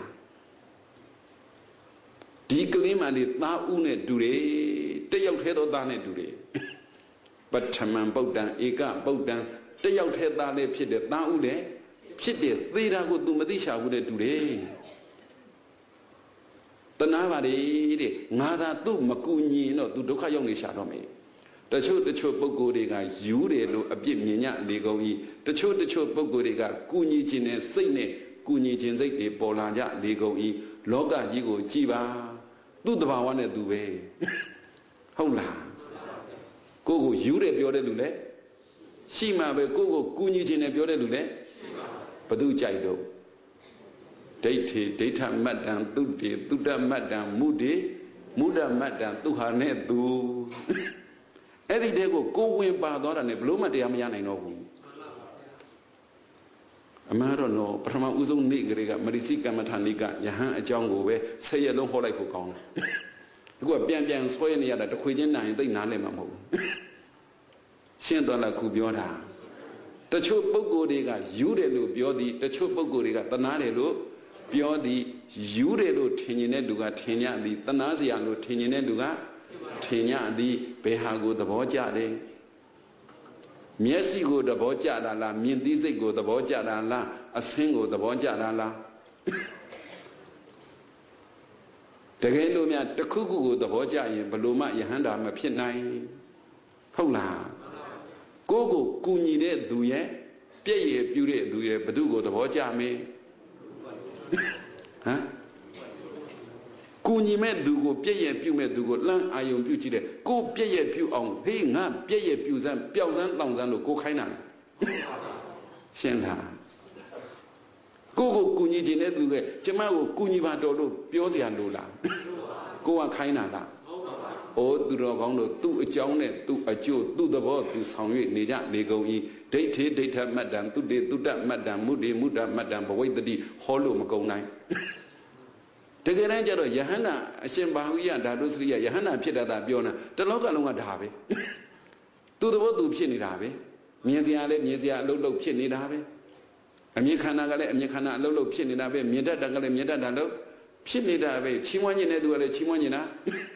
ဒီကလေးမလေးသားဦးနဲ့တူတယ်တယောက်ထဲသောသားနဲ့တူတယ်ပထမံပုဒ္ဒံဧကပုဒ္ဒံတယောက်ထဲသားလည်းဖြစ်တယ်သားဦးလည်းဖြစ်တယ်သေတာကို तू မသိရှာဘူးတဲ့တူတယ်တနာပါလေတဲ့ငါသာသူ့မကူညီတော့ तू ဒုက္ခရောက်နေရှာတော့မယ်တချို့တချို့ပုဂ္ဂိုလ်တွေကယူတယ်လို့အပြစ်မြင်ညလေကုန်ကြီးတချို့တချို့ပုဂ္ဂိုလ်တွေကကူညီခြင်းနဲ့စိတ်နဲ့ကူညီခြင်းစိတ်တွေပေါ်လာကြလေကုန်ကြီးလောကကြီးကိုကြည်ပါသူ့တဘာဝနဲ့သူပဲဟုတ်လားကိုကိုယူတယ်ပြောတဲ့လူလဲရှိမှပဲကိုကိုကူညီခြင်းနဲ့ပြောတဲ့လူလဲဘသူကြိုက်တော့ဒိဋ္ဌိဒိဋ္ဌမတ္တံသူတေသူတ္တမတ္တံမုတေမုဒ္ဒမတ္တံသူဟာနဲ့သူအဲ့ဒီတဲ့ကိုကိုဝင်ပါသွားတာနဲ့ဘလို့မှတရားမရနိုင်တော့ဘူးအမှန်တော့နော်ပထမဦးဆုံးနေ့ကလေးကမရိစိကမ္မထာနိကယဟန်အကြောင်းကိုပဲဆယ်ရက်လုံးဟောလိုက်ဖို့ကောင်းတယ်အခုကပြန်ပြန်ဆွဲနေရတာတခွေချင်းနိုင်ရင်သိနားလည်မှာမဟုတ်ဘူးရှင်းတော်လားခုပြောတာတချို့ပုဂ္ဂိုလ်တွေကယူတယ်လို့ပြောသည်တချို့ပုဂ္ဂိုလ်တွေကတနာတယ်လို့ပြောသည်ယူတယ်လို့ထင်နေတဲ့လူကထင်ကြသည်တနာစရာလို့ထင်နေတဲ့လူကထင်ကြသည်ဘယ်ဟာကိုသဘောကျတယ်မျက်စိကိုသဘောကျတာလားမြင်သိစိတ်ကိုသဘောကျတာလားအဆင်းကိုသဘောကျတာလားတကယ်လို့များတစ်ခုခုကိုသဘောကျရင်ဘလို့မှယဟန္တာမဖြစ်နိုင်ဟုတ်လားကိုကိုကူညီတဲ့သူရဲ့ပြည့်ရပြူတဲ့သူရဲ့ဘသူကိုသဘောကျမေးဟမ်ကူညီမဲ့သူကိုပြည့်ရပြူမဲ့သူကိုလမ်းအာယုံပြုကြည့်တယ်ကိုပြည့်ရပြူအောင်ဟေးငါပြည့်ရပြူစမ်းပျောက်စမ်းတောင်စမ်းလို့ကိုခိုင်းတာရှင်းလားကိုကိုကူညီခြင်းတဲ့သူကကျမကိုကူညီပါတော်လို့ပြောစရာလိုလားကိုကခိုင်းတာလားဩသူတော်ကောင်းတို့သူ့အကြောင်းနဲ့သူ့အကျိုးသူ့သဘောသူဆောင်ရွက်နေကြနေကုန်၏ဒိဋ္ဌိဒိဋ္ဌမတ္တံသူတေသူတ္တမတ္တံမုဒေမုဒ္ဒမတ္တံဘဝိတ္တိဟောလို့မကုန်နိုင်တကယ်တမ်းကျတော့ယဟန္တာအရှင်ဘာဝိယဓာတုစရိယယဟန္တာဖြစ်တတ်တာပြောနေတာတလောကလုံးကဒါပဲသူ့သဘောသူဖြစ်နေတာပဲမြင်စရာလည်းမြင်စရာအလုံးလုံးဖြစ်နေတာပဲအမြင်ခန္ဓာကလည်းအမြင်ခန္ဓာအလုံးလုံးဖြစ်နေတာပဲမြင်တတ်တာကလည်းမြင်တတ်တာလို့ဖြစ်နေတာပဲချီးမွမ်းခြင်းတဲ့သူကလည်းချီးမွမ်းနေတာ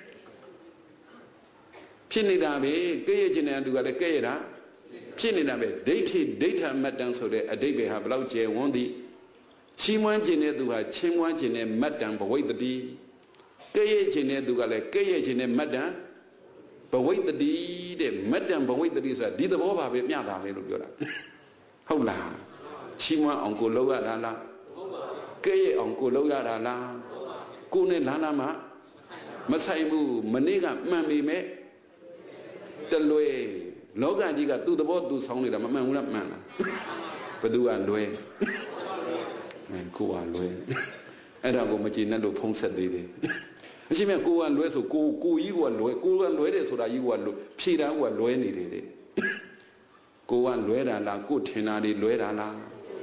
ဖြစ်နေတာပဲကဲ့ရဲ့ခြင်းတဲ့သူကလည်းကဲ့ရဲ့တာဖြစ်နေတာပဲဒိဋ္ဌိဒိဋ္ဌမတ္တံဆိုတဲ့အဓိပ္ပာယ်ဟာဘလောက်ကျယ်ဝန်းသည်ချီးမွမ်းခြင်းတဲ့သူဟာချီးမွမ်းခြင်းနဲ့မတ္တံဘဝိတ္တိကဲ့ရဲ့ခြင်းတဲ့သူကလည်းကဲ့ရဲ့ခြင်းနဲ့မတ္တံဘဝိတ္တိတဲ့မတ္တံဘဝိတ္တိဆိုတာဒီသဘောပါပဲမျှတာပဲလို့ပြောတာဟုတ်လားချီးမွမ်းအောင်ကိုလုပ်ရတာလားကဲ့ရဲ့အောင်ကိုလုပ်ရတာလားကိုနဲ့လာလာမှမဆိုင်ဘူးမနေ့ကမှန်ပြီမဲ့တလွဲလောကကြီးကသူ့သဘောသူဆောင်နေတာမမှန်ဘူးလားမှန်လားဘယ်သူကလွဲအဲကိုကလွဲအဲ့ဒါကိုမကြည်နဲ့လို့ဖုံးဆက်သေးတယ်အရှင်မြတ်ကိုကလွဲဆိုကိုကိုကြီးကလွဲကိုကလွဲတယ်ဆိုတာကြီးကလွဲဖြေတာကလွဲနေတယ်တဲ့ကိုကလွဲတာလားကိုထင်တာတွေလွဲတာလား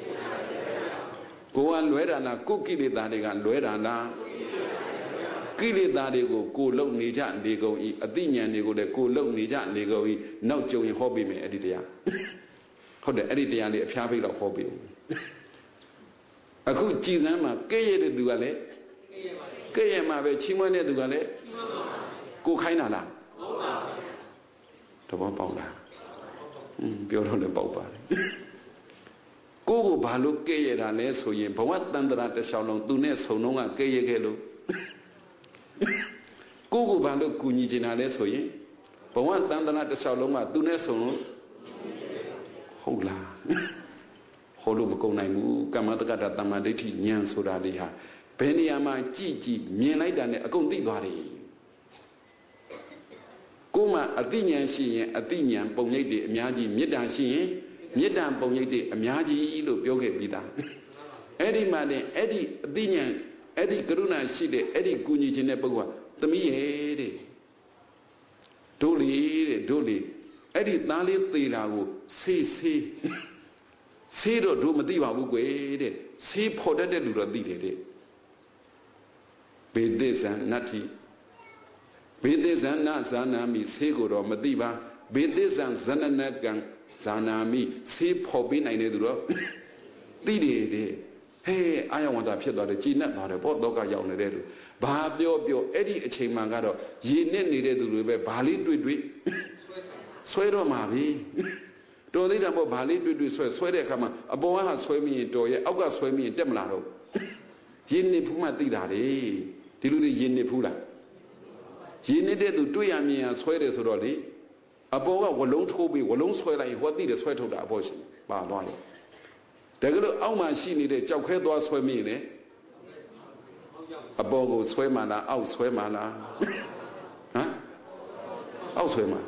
ကိုကလွဲတာလားကိုကိလေသာတွေကလွဲတာလားကိလေသာတွေကိုကိုလုံနေကြနေကုန်ဤအသိဉာဏ်တွေကိုလည်းကိုလုံနေကြနေကုန်ဤနောက်ကြုံရင်ဟောပေးမယ်အဲ့ဒီတရားဟုတ်တယ်အဲ့ဒီတရားလေးအဖျားဖိတ်တော့ဟောပေးအခုကြည်စမ်းမှာကဲ့ရဲ့တဲ့သူကလည်းကဲ့ရဲ့မှာပဲချီးမွမ်းတဲ့သူကလည်းကိုခိုင်းတာလားတဘောပေါက်လားဟပြောတော့လည်းပေါက်ပါတယ်ကိုကိုဘာလို့ကဲရတာလဲဆိုရင်ဘဝတန်တရာတစ်လျှောက်လုံးသူနဲ့ဆုံတော့ကကဲရခဲ့လို့ကိုကိုဘာလို့ကူညီချင်တာလဲဆိုရင်ဘဝတန်တရာတစ်လျှောက်လုံးကသူနဲ့ဆုံလို့ဟုတ်လားဟောလို့မကုန်နိုင်ဘူးကမ္မတက္ကတာတမ္မာဒိဋ္ဌိဉာဏ်ဆိုတာလေးဟာဘယ်နေရာမှာကြည်ကြည်မြင်လိုက်တာနဲ့အကုန်သိသွားတယ်ကိုမှအသိဉာဏ်ရှိရင်အသိဉာဏ်ပုံရိပ်တွေအများကြီးမေတ္တာရှိရင်မေတ္တာပုံရိပ်တွေအများကြီးလို့ပြောခဲ့ပြီးသားအဲ့ဒီမှာတင်အဲ့ဒီအသိဉာဏ်အဲ့ဒီကရုဏာရှိတဲ့အဲ့ဒီကူညီခြင်းတဲ့ပုဂ္ဂိုလ်ကသမီးရဲ့တဲ့တို့လေတဲ့တို့လေအဲ့ဒီသားလေးသေးတာကိုဆေးဆေးဆေးတော့တို့မသိပါဘူးကွယ်တဲ့ဆေးဖော်တတ်တဲ့လူတော့သိတယ်တဲ့ဘေသေဇံနတ္ထိဘေသေဇံနာဇာနာမိဆေးကိုတော့မသိပါဘေသေဇံဇနနကံဇာနာမိဆေးဖော်ပေးနိုင်တဲ့သူတော့သိတယ်တဲ့ဟဲ့အာယဝန္တာဖြစ်သွားတယ်ကြည်နက်သွားတယ်ပေါ့တော့ကရောက်နေတဲ့လူဘာပြောပြောအဲ့ဒီအချိန်မှကတော့ရေနဲ့နေတဲ့သူတွေပဲဘာလေးတွေ့တွေ့ဆွဲတော့မှာပြီတော်သေးတယ်ပေါ့ဘာလေးတွေ့တွေ့ဆွဲဆွဲတဲ့အခါမှာအပေါ်ကဆွဲမိရင်တော်ရဲ့အောက်ကဆွဲမိရင်တက်မလာတော့ရေနစ်ဖူးမှသိတာလေဒီလူတွေရေနစ်ဖူးလားရေနစ်တဲ့သူတွေ့ရမြင်ရဆွဲတယ်ဆိုတော့လေအပေါ်ကဝလုံးထိုးပြီးဝလုံးဆွဲလိုက်ရင်ဟောသိတယ်ဆွဲထုတ်တာအပေါ်ရှိပါသွားရောတကယ်လို့အောက်မှာရှိနေတဲ့ကြောက်ခဲသွားဆွဲမိရင်လေအပေါ်ကိုဆွဲမှလားအောက်ဆွဲမှလားဟမ်အောက်ဆွဲမှ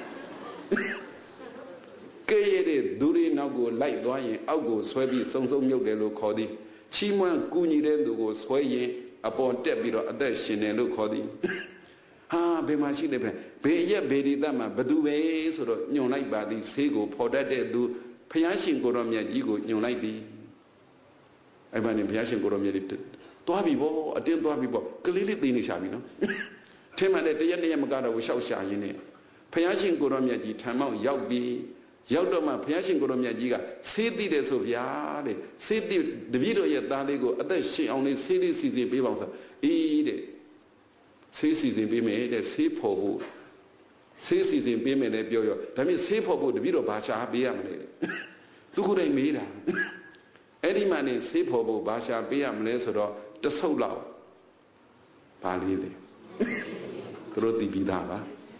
ကဲရတဲ့ဒူရီနောက်ကိုလိုက်သွားရင်အောက်ကိုဆွဲပြီးစုံစုံမြုပ်တယ်လို့ခေါ်သည်ချီးမွမ်းကူညီတဲ့သူကိုဆွဲရင်အပေါ်တက်ပြီးတော့အသက်ရှင်တယ်လို့ခေါ်သည်ဟာဘယ်မှာရှိတယ်ပဲဘေးရက်ဘေဒီတတ်မှာဘသူပဲဆိုတော့ညွန်လိုက်ပါသည်ဆေးကိုဖော်တတ်တဲ့သူဘုရားရှင်ကိုရောမြတ်ကြီးကိုညွန်လိုက်သည်အဲ့ဘာနဲ့ဘုရားရှင်ကိုရောမြတ်ကြီးတွားပြီပေါ့အတင်းတွားပြီပေါ့ကလေးလေးသိနေရှာပြီနော်ထင်မှန်တဲ့တရက်နှစ်ရက်မကတော့ရှောက်ရှာရင်းနဲ့ဘုရားရှင်ကိုရောမြတ်ကြီးထံမောက်ရောက်ပြီးရောက်တော့မှဘုရားရှင်ကိုရောမြတ်ကြီးကဆေးသိတယ်ဆိုဗျာတဲ့ဆေးသိတပည့်တော်ရဲ့သားလေးကိုအသက်ရှင်အောင်လေးဆေးလေးစီစဉ်ပေးပါဦးဆိုအေးတဲ့ဆေးစီစဉ်ပေးမယ်တဲ့ဆေးဖို့ဖို့ဆေးစီစဉ်ပေးမယ်လည်းပြောရောဒါပေမဲ့ဆေးဖို့ဖို့တပည့်တော်ဘာရှာပေးရမလဲသူကိုယ်တိုင်မေးတာအဲ့ဒီမှနေဆေးဖို့ဖို့ဘာရှာပေးရမလဲဆိုတော့တဆုပ်လောက်ဘာလေးလေသူတို့သိပြီးသားပါ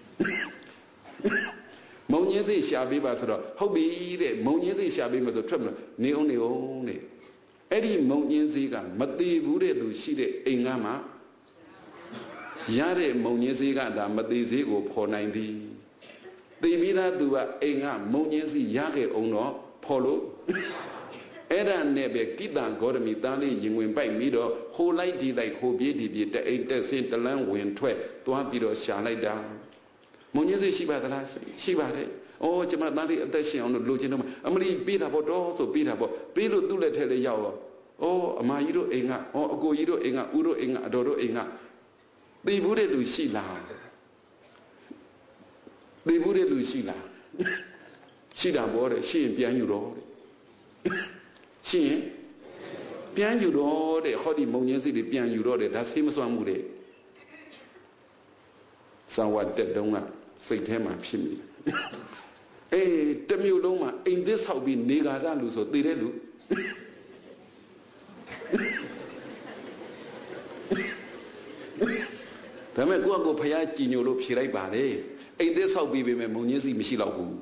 မုံညင်းစိတ်ရှာပေးပါဆိုတော့ဟုတ်ပြီတဲ့မုံညင်းစိတ်ရှာပေးမှဆိုထွက်မလို့နေအောင်နေအောင်တဲ့အဲ့ဒီမုံညင်းစိတ်ကမသေးဘူးတဲ့သူရှိတဲ့အိမ်ကမှရတဲ့မုံညင်းစိတ်ကဒါမသေးစေးကိုဖော်နိုင်သည်သေပြီးသားသူကအိမ်ကမုံညင်းစိတ်ရခဲ့အောင်တော့ဖော်လို့အဲ့ဒါနဲ့ပဲကိတ္တဂေါရမီသားလေးရင်ဝင်ပိုက်ပြီးတော့ဟိုလိုက်ဒီလိုက်ဟိုပြေးဒီပြေးတအိတ်တက်စင်းတလန်းဝင်ထွက်သွားပြီးတော့ရှာလိုက်တာမုံညင်းစိတ်ရှိပါသလားရှိပါတယ်။အော်ကျမသားလေးအသက်ရှင်အောင်လို့လိုချင်တော့အမလီပေးတာပေါ့တော့ဆိုပေးတာပေါ့ပေးလို့သူ့လက်ထဲလေးရောက်တော့အော်အမကြီးတို့အိမ်ကအော်အကိုကြီးတို့အိမ်ကဦးတို့အိမ်ကအတော်တို့အိမ်ကသိဘူးတဲ့လူရှိလားသိဘူးတဲ့လူရှိလားရှိတာပေါ့တဲ့ရှိရင်ပြန်ယူတော့တဲ့ရှိရင်ပြန်ယူတော့တဲ့ဟောဒီမုံညင်းစိတ်တွေပြန်ယူတော့တဲ့ဒါဆေးမစွမ်းမှုတဲ့ဇာဝတ်တက်တုံးကစိတ်ထဲမှာဖြစ်မိတယ်အေးတမျိုးလုံးမှာအိမ်သစ်ဆောက်ပြီးနေကားစားလူဆိုသေတဲ့လူဒါမဲ့ကိုယ့်အကိုဖျားကြည်ညိုလို့ဖြေလိုက်ပါလေအိမ်သစ်ဆောက်ပြီးပေမဲ့မုံညင်းစီမရှိတော့ဘူး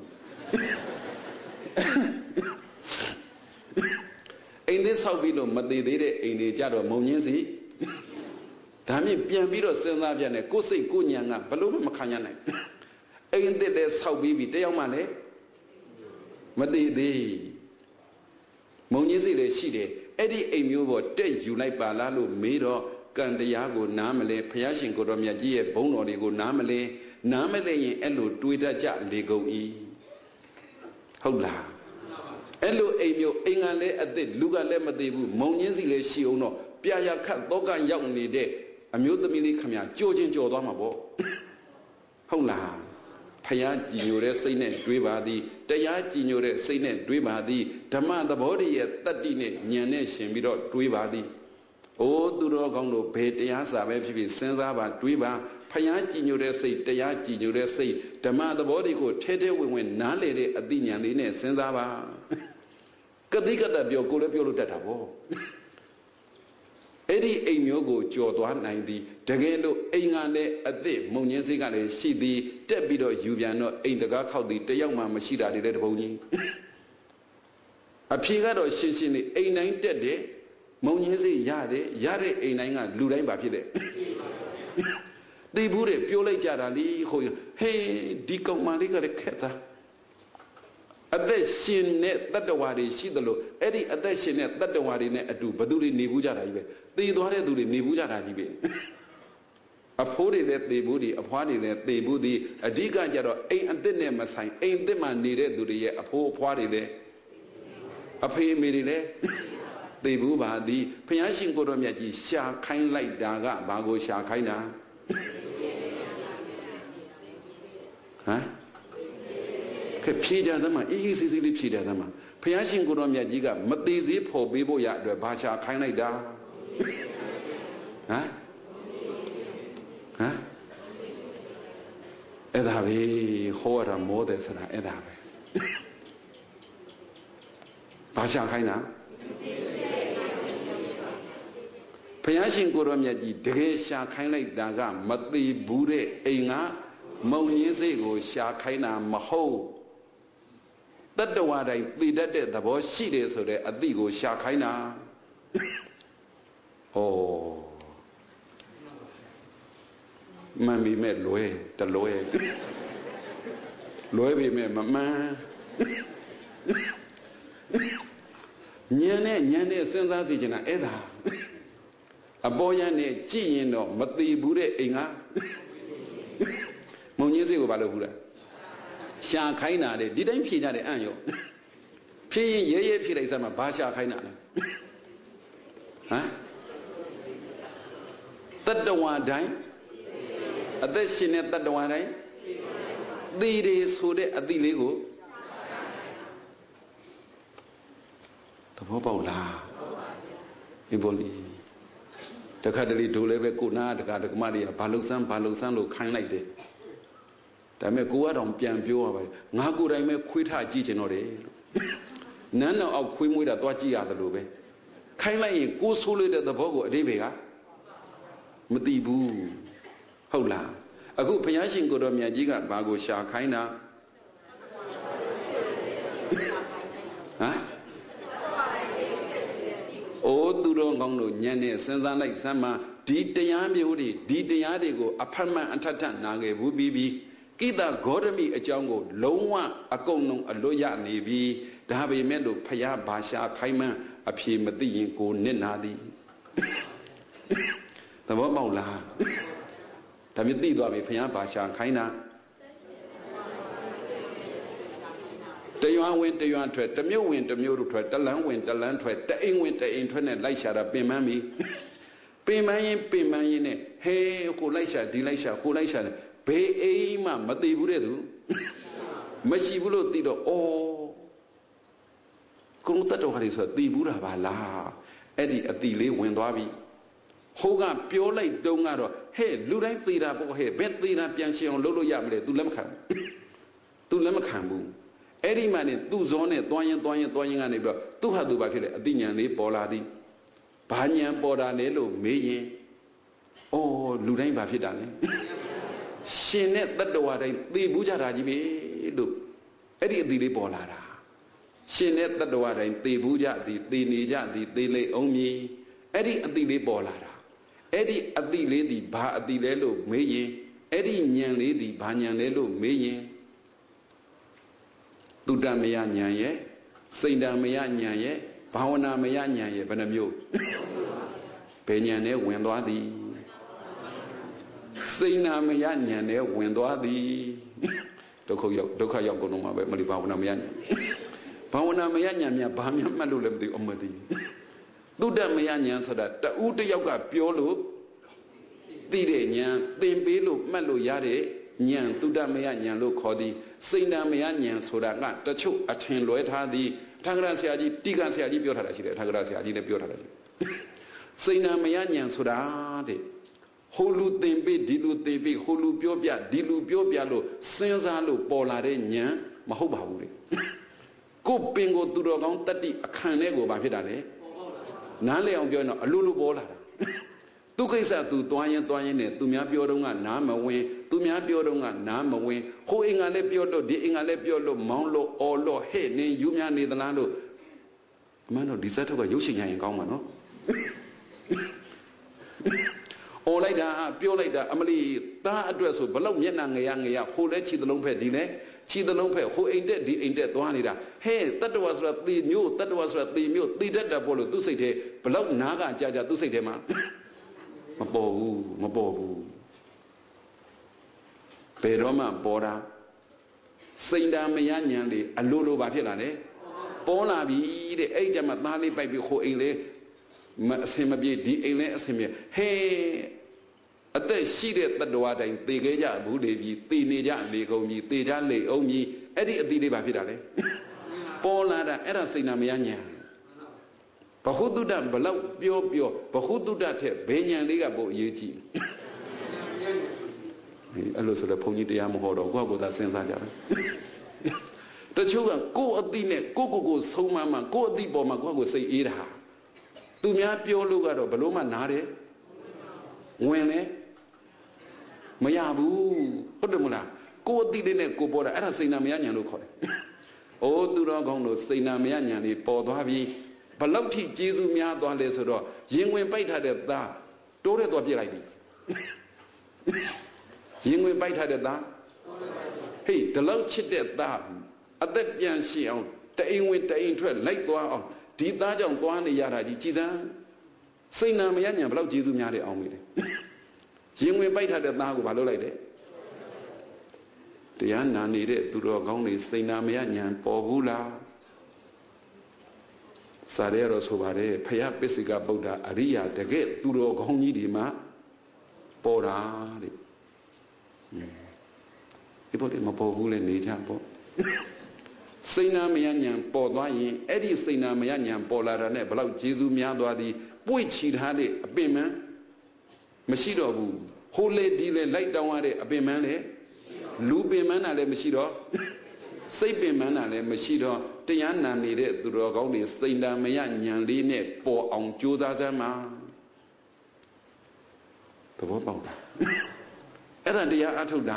အိမ်သစ်ဆောက်ပြီးလို့မသေးသေးတဲ့အိမ်တွေကြတော့မုံညင်းစီဒါမြင်ပြန်ပြီးတော့စဉ်းစားပြန်တယ်ကိုယ်စိတ်ကိုဉာဏ်ကဘလို့မှမခံရနိုင်အိမ်သစ်လည်းဆောက်ပြီးပြီတယောက်မှလည်းမသေးသေးမုံညင်းစိလည်းရှိတယ်အဲ့ဒီအိမ်မျိုးပေါ်တက်ယူလိုက်ပါလားလို့မေးတော့ကံတရားကိုနားမလဲဘုရားရှင်ကိုတော်မြတ်ကြီးရဲ့ဘုန်းတော်တွေကိုနားမလဲနားမလဲရင်အဲ့လိုတွေးတတ်ကြလေကုန်၏ဟုတ်လားအဲ့လိုအိမ်မျိုးအိမ်ကလည်းအသက်လူကလည်းမသေးဘူးမုံညင်းစီလည်းရှိအောင်တော့ပြာရခတ်တော့ကရောက်နေတဲ့အမျိုးသမီးလေးခမကြောချင်းကြောသွားမှာပေါ့ဟုတ်လားဖယားကြည်ညိုတဲ့စိတ်နဲ့တွေးပါသည်တရားကြည်ညိုတဲ့စိတ်နဲ့တွေးပါသည်ဓမ္မသဘောတည်းရဲ့တတ္တိနဲ့ဉာဏ်နဲ့ရှင်ပြီးတော့တွေးပါသည်အိုးသူတော်ကောင်းတို့ဘယ်တရားစာပဲဖြစ်ဖြစ်စဉ်းစားပါတွေးပါဖယားကြည်ညိုတဲ့စိတ်တရားကြည်ညိုတဲ့စိတ်ဓမ္မသဘောတွေကိုထဲထဲဝင်ဝင်နားလေတဲ့အသိဉာဏ်လေးနဲ့စဉ်းစားပါကတိကတပြောကိုလည်းပြောလို့တတ်တာပေါ့အဲ့ဒီအိမ်မျိုးကိုကြော်သွားနိုင်သည်တကယ်လို့အိမ်ကလည်းအသစ်မုံညင်းစိတ်ကလည်းရှိသည်တက်ပြီးတော့ယူပြန်တော့အိမ်တကားခောက်သည်တယောက်မှမရှိတာတွေလည်းတပုံကြီးအဖြေကတော့ရှင်းရှင်းလေးအိမ်တိုင်းတက်တယ်မုံညင်းစိတ်ရတယ်ရတဲ့အိမ်တိုင်းကလူတိုင်းပါဖြစ်တယ်သိဘူးတဲ့ပြောလိုက်ကြတာလीဟိုဟေးဒီကောင်မလေးကလည်းခက်တာအသက်ရှင်တဲ့တတ္တဝါတွေရှိသလိုအဲ့ဒီအသက်ရှင်တဲ့တတ္တဝါတွေနဲ့အတူဘသူတွေနေဘူးကြတာကြီးပဲသေသွားတဲ့သူတွေနေဘူးကြတာကြီးပဲအဖိုးတွေလည်းသေဘူးဒီအဖွားတွေလည်းသေဘူးဒီအဓိကကြတော့အိမ်အသက်နဲ့မဆိုင်အိမ်အသက်မှာနေတဲ့သူတွေရဲ့အဖိုးအဖွားတွေလည်းအဖေအမေတွေလည်းသေဘူးပါသည်ဘုရားရှင်ကိုတော်မြတ်ကြီးရှာခိုင်းလိုက်တာကဘာကိုရှာခိုင်းတာဟမ်ကဲဖြေကြသမှာအေးအေးဆေးဆေးလေးဖြေကြသမှာဘုရားရှင်ကိုတော်မြတ်ကြီးကမသေးသေးဖို့ပေးဖို့ရအတွက်ဘာရှာခိုင်းလိုက်တာဟမ်ဟမ်အဲ့ဒါပဲဟောရမောတယ်ဆိုတာအဲ့ဒါပဲဘာရှာခိုင်းတာဘုရားရှင်ကိုတော်မြတ်ကြီးတကယ်ရှာခိုင်းလိုက်တာကမသေးဘူးတဲ့အိမ်ကမုံညင်းစိတ်ကိုရှာခိုင်းတာမဟုတ်တတ္တဝါတိုင်းသိတတ်တဲ့သဘောရှိတယ်ဆိုတဲ့အသည့်ကိုရှာခိုင်းတာဩမမီမဲ့လွဲတလွဲလွဲပြီမဲ့မမှန်ညံနဲ့ညံနဲ့စဉ်းစားစီချင်တာအဲ့ဒါအပေါ်ရနဲ့ကြည့်ရင်တော့မသိဘူးတဲ့အိမ်ကမုံညင်းစိတ်ကိုဘာလို့ဘူးလဲရှာခိုင်းတာတဲ့ဒီတိုင်းဖြေကြတယ်အံ့ရောဖြေရင်ရဲရဲဖြေလိုက်စမ်းမှာဘာရှာခိုင်းတာလဲဟမ်တတ္တဝါတိုင်းအသက်ရှင်တဲ့တတ္တဝါတိုင်းသိတယ်ဆိုတဲ့အသိလေးကိုသဘောပေါက်လားဒီပေါ်လီတခါတလေဒိုလည်းပဲကိုနာတကတကမတွေကဘာလုံစမ်းဘာလုံစမ်းလို့ခိုင်းလိုက်တယ်ဒါပေမဲ့ကိုကတော့ပြန်ပြောရပါငါကိုယ်တိုင်ပဲခွေးထကြည့်ချင်တော့တယ်နန်းတော်အောက်ခွေးမွေးတာသွားကြည့်ရတယ်လို့ပဲခိုင်းလိုက်ရင်ကိုယ်ဆိုးလို့တဲ့သဘောကိုအတိပ္ပယ်ကမသိဘူးဟုတ်လားအခုဘုရားရှင်ကိုတော်မြတ်ကြီးကဘာကိုရှာခိုင်းတာဟမ်အိုးသူတော်ကောင်းတို့ညံနဲ့စဉ်းစားလိုက်စမ်းမဒီတရားမျိုးတွေဒီတရားတွေကိုအဖတ်မှန်အထက်ထနာခဲ့ဘူးပြီးပြီးကိတဂေါရမိအကြောင်းကိုလုံးဝအကုန်လုံးအလွတ်ရနေပြီဒါပေမဲ့လို့ဖယားဘာရှာခိုင်းမှန်းအဖြေမသိရင်ကိုနစ်နာသည်သဘောပေါက်လားဒါမျိုးသိသွားပြီဖယားဘာရှာခိုင်းတာတရွာဝင်တရွာထွက်တမျိုးဝင်တမျိုးထွက်တလန်းဝင်တလန်းထွက်တအိမ်ဝင်တအိမ်ထွက်နဲ့လိုက်ရှာတာပင်ပန်းပြီပင်ပန်းရင်ပင်ပန်းရင်နဲ့ဟဲကိုလိုက်ရှာဒီလိုက်ရှာကိုလိုက်ရှာတယ်ဘေးအိမ်မှမသိဘူးတဲ့သူမရှိဘူးလို့သိတော့ဩကုန်းတတ်တော်ဟာတွေဆိုသိဘူးတာပါလားအဲ့ဒီအတိလေးဝင်သွားပြီဟိုကပြောလိုက်တုံးကတော့ဟဲ့လူတိုင်းသေတာပေါ့ဟဲ့ဘယ်သေတာပြန်ရှင်းအောင်လုပ်လို့ရမလဲ तू လက်မခံဘူး तू လက်မခံဘူးအဲ့ဒီမှနေသူ့ဇောနဲ့တွန်းရင်တွန်းရင်တွန်းရင်ကနေပြီးတော့သူ့ဟာသူဘာဖြစ်လဲအတိညာလေးပေါ်လာသည်ဘာညာပေါ်တာလဲလို့မေးရင်ဩလူတိုင်းဘာဖြစ်တာလဲရှင်နဲ့တတ္တဝါတိုင်းသိဘူးကြတာကြီးပဲလို့အဲ့ဒီအတိလေးပေါ်လာတာရှင်နဲ့တတ္တဝါတိုင်းသိဘူးကြသည်သိနေကြသည်သိလိမ့်အောင်မည်အဲ့ဒီအတိလေးပေါ်လာတာအဲ့ဒီအတိလေးသည်ဘာအတိလဲလို့မေးရင်အဲ့ဒီဉာဏ်လေးသည်ဘာဉာဏ်လဲလို့မေးရင်သုတ္တမယဉာဏ်ရဲ့စိတ်တမယဉာဏ်ရဲ့ဘာဝနာမယဉာဏ်ရဲ့ဘယ်နှမျိုးဘယ်ဉာဏ်နဲ့ဝင်သွားသည်စိတ်နာမယဉာဏ်နဲ့ဝင်သွားသည်ဒုက္ခရောက်ဒုက္ခရောက်ကုန်တော့မှာပဲမလီဘာဝနာမယဉာဏ်ဘာဝနာမယဉာဏ်များဘာမှမှတ်လို့လည်းမသိဘူးအမသိသုတ္တမယဉာဏ်ဆိုတာတဦးတယောက်ကပြောလို့သိတဲ့ဉာဏ်သင်ပေးလို့မှတ်လို့ရတဲ့ဉာဏ်သုတ္တမယဉာဏ်လို့ခေါ်သည်စိတ်နာမယဉာဏ်ဆိုတာကတချို့အထင်လွဲထားသည်ထာဂရဆရာကြီးတိကဆရာကြီးပြောထားတာရှိတယ်ထာဂရဆရာကြီးလည်းပြောထားတာရှိတယ်စိဏမယဉာဏ်ဆိုတာတဲ့ဟိုလူသင်ပေးဒီလူသင်ပေးဟိုလူပြောပြဒီလူပြောပြလို့စဉ်းစားလို့ပေါ်လာတဲ့ဉာဏ်မဟုတ်ပါဘူးလေကိုပင်ကိုသူတော်ကောင်းတတ္တိအခန့်တဲ့ကိုဘာဖြစ်တာလဲနားလည်အောင်ပြောရင်တော့အလိုလိုပေါ်လာတာသူကိစ္စသူသွားရင်သွားရင်နဲ့သူများပြောတော့ကနားမဝင်သူများပြောတော့ကနားမဝင်ဟိုအင်္ဂါလည်းပြောလို့ဒီအင်္ဂါလည်းပြောလို့မောင်းလို့အော်လို့ဟဲ့နေယူများနေသလားလို့အမှန်တော့ဒီဇက်ထုတ်ကရုပ်ရှင်ရရင်ကောင်းမှာနော်အော်လိုက်တာပြောလိုက်တာအမလီသားအတွက်ဆိုဘလောက်မျက်နှာငရငရဟိုလဲခြေသလုံးဖက်ဒီလဲခြေသလုံးဖက်ဟိုအိမ်တက်ဒီအိမ်တက်သွားနေတာဟဲ့တတ္တဝါဆိုတာသေမျိုးတတ္တဝါဆိုတာသေမျိုးသေတတ်တာပေါ့လို့သူ့စိတ်ထဲဘလောက်နားကကြာကြာသူ့စိတ်ထဲမှာမပေါ်ဘူးမပေါ်ဘူးဘယ်တော့မှပေါ်တာစိန်တာမရညံလေအလိုလိုပါဖြစ်လာတယ်ပေါ်လာပြီတဲ့အဲ့ကြမှာသားလေးပိုက်ပြီးဟိုအိမ်လေးမအစင်မပြေဒီအိမ်လေးအစင်ပြေဟဲ့အသက်ရှိတဲ့တတ္တဝါတိုင်းသေခဲ့ကြဘူးလေပြီသေနေကြလေကုန်ပြီသေကြလေအောင်ပြီအဲ့ဒီအတိလေးပါဖြစ်တာလေပေါ်လာတာအဲ့ဒါစိန်တာမရညံဘဟုတုတ္တဘလောက်ပြောပြောဘဟုတုတ္တထက်ဘယ်ဉာဏ်လေးကပိုအရေးကြီးအဲ့လိုဆိုတော့ဘုန်းကြီးတရားမဟောတော့ကိုယ့်ကိုယ်သာစဉ်းစားကြတယ်တချို့ကကိုယ့်အတိနဲ့ကိုယ့်ကိုယ်ကိုဆုံးမမှကိုယ့်အတိပေါ်မှာကိုယ့်ကိုယ်စိတ်အေးတာသူများပြောလို့ကတော့ဘလို့မှနားတယ်ဝင်လဲမရဘူးဟုတ်တယ်မလားကိုယ့်အတိလေးနဲ့ကိုယ်ပေါ်တာအဲ့ဒါစိတ်နာမရဉာဏ်လို့ခေါ်တယ်အိုးသူတော်ကောင်းတို့စိတ်နာမရဉာဏ်လေးပေါ်သွားပြီဘလောက်ထိကျေးဇူးများသွားလဲဆိုတော့ရင်ဝင်ပိုက်ထားတဲ့သားတိုးတဲ့သွားပြစ်လိုက်ပြီရင်ဝင်ပိုက်ထားတဲ့သားဟေးဒီလောက်ချစ်တဲ့သားအသက်ပြန်ရှင်းအောင်တအိမ်ဝင်တအိမ်ထွက်လိုက်သွားအောင်ဒီသားကြောင့်သွားနေရတာကြီးကြည်စမ်းစိတ်နာမရညံဘလောက်ကျေးဇူးများတဲ့အောင်မေးတယ်ရင်ဝင်ပိုက်ထားတဲ့သားကိုမလုပ်လိုက်တဲ့တရားနာနေတဲ့သူတော်ကောင်းတွေစိတ်နာမရညံပေါ်ဘူးလားစာရဲတော့ဆိုပါတယ်ဖယားပစ္စည်းကဗုဒ္ဓအရိယာတကယ်သူတော်ကောင်းကြီးဒီမှာပေါ်တာတဲ့ဒီပေါ်တယ်မပေါ်ဘူးလေနေကြပေါ့စိတ်နာမရညံပေါ်သွားရင်အဲ့ဒီစိတ်နာမရညံပေါ်လာတာနဲ့ဘလောက်ကျေးဇူးများသွားသည်ပွေ့ချီထားတဲ့အပင်မန်းမရှိတော့ဘူးဟိုလေဒီလေလိုက်တောင်းရတဲ့အပင်မန်းလေလူပင်မန်းတာလည်းမရှိတော့စိတ်ပင်မန်းတာလည်းမရှိတော့တရားနာနေတဲ့သူတော်ကောင်းတွေစိတ်နာမရညံလေးနဲ့ပေါ်အောင်ကြိုးစားစမ်းပါသဘောပေါက်လားအဲ့ဒါတရားအထုတ်တာ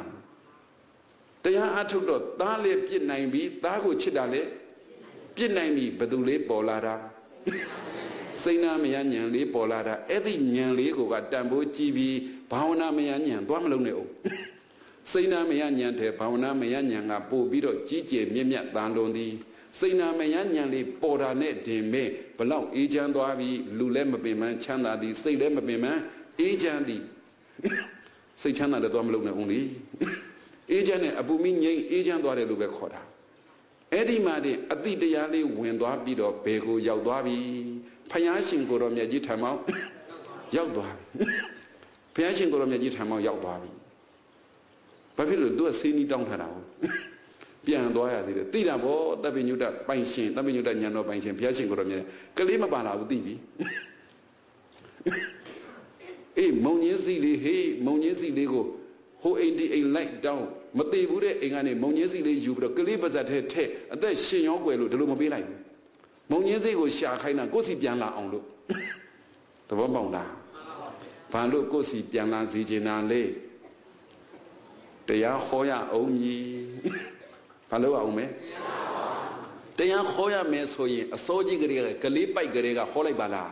တရားအထုတ်တော့သားလေးပြစ်နိုင်ပြီသားကိုချစ်တာလေပြစ်နိုင်ပြီဘယ်သူလေးပေါ်လာတာစိတ်နာမရညံလေးပေါ်လာတာအဲ့ဒီညံလေးကိုကတန်ဖိုးကြည့်ပြီးဘာဝနာမရညံသွားမလုံးနဲ့အောင်စိတ်နာမရညံတဲ့ဘာဝနာမရညံကပို့ပြီးတော့ကြီးကျယ်မြင့်မြတ်တန်လွန်သည်စိတ်နာမရညံလေးပေါ်တာနဲ့တင်မဲ့ဘလောက်အေးချမ်းသွားပြီလူလည်းမပင်ပန်းချမ်းသာသည်စိတ်လည်းမပင်ပန်းအေးချမ်းသည်စိတ်ချမ်းသာလည်းသွားမလုံးနဲ့အောင်လေအေးချမ်းနဲ့အပူမီငိမ့်အေးချမ်းသွားတယ်လို့ပဲခေါ်တာအဲ့ဒီမှာတင်အတိတရားလေးဝင်သွားပြီးတော့ဘယ်ကိုရောက်သွားပြီဖယားရှင်ကိုတော်မြတ်ကြီးထံမောင်းရောက်သွားပြီဖယားရှင်ကိုတော်မြတ်ကြီးထံမောင်းရောက်သွားပြီဘာဖြစ်လို့သူကစေးနီးတောင်းထားတာဟုတ်ပြန်သွားရသေးတယ်သိတာဗောတပ်ပိညုတပိုင်ရှင်တပ်ပိညုတညံတော်ပိုင်ရှင်ဘုရားရှင်ကိုတော်မြတ်ကလေးမပါလာဘူးသိပြီအေးမုံညင်းစီလေးဟေးမုံညင်းစီလေးကိုဟိုအိမ်ဒီအိမ်လိုက်တောင်းမသေးဘူးတဲ့အိမ်ကနေမုံညင်းစီလေးယူပြီးတော့ကလေးပါဇက်ထဲထည့်အသက်ရှင်ရောကွယ်လို့ဒီလိုမပေးလိုက်ဘူးမုံညင်းစိတ်ကိုရှာခိုင်းတာကိုယ်စီပြန်လာအောင်လို့သဘောပေါက်လားဘာလို့ကိုယ်စီပြန်လာစီချင်တာလဲတရားဟောရအောင်မည်ဘာလို့အောင်မဲတရားဟောရမယ်ဆိုရင်အစိုးကြီးကလေးကလေးပိုက်ကလေးကဟောလိုက်ပါလား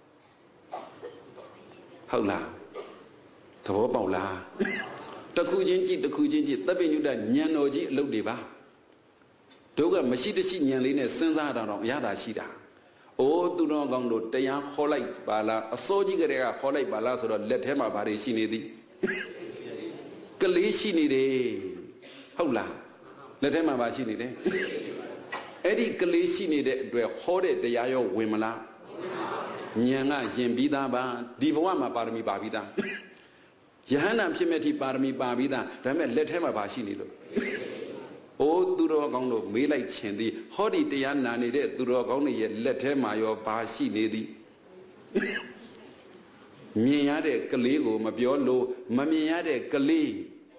ဟုတ်လားသဘောပေါက်လားတခုချင်းကြည့်တခုချင်းကြည့်သဗ္ဗညုတညံတော်ကြီးအလုပ်တွေပါတို့ကမရှိတရှိညံလေးနဲ့စဉ်းစားတာတော့အရသာရှိတာအိုးသူတော်ကောင်းတို့တရားခေါ်လိုက်ပါလားအစိုးကြီးကလေးကခေါ်လိုက်ပါလားဆိုတော့လက်ထဲမှာဘာတွေရှိနေသည်ကလေးရှိနေတယ်ဟုတ်လားလက်ထဲမှာဘာရှိနေတယ်အဲ့ဒီကလေးရှိနေတဲ့အတွက်ဟောတဲ့တရားရောဝင်မလားဉာဏ်ကယင်ပြီးသားပါဒီဘဝမှာပါရမီပါပြီးသားယဟန္တာဖြစ်မဲ့ထိပါရမီပါပြီးသားဒါပေမဲ့လက်ထဲမှာဘာရှိနေလို့အိုးသူတော်ကောင်းတို့မေးလိုက်ခြင်းသည်ဟောဒီတရားနာနေတဲ့သူတော်ကောင်းတွေရဲ့လက်ထဲမှာရောဘာရှိနေသည်မြင်ရတဲ့ကလေးကိုမပြောလို့မမြင်ရတဲ့ကလေး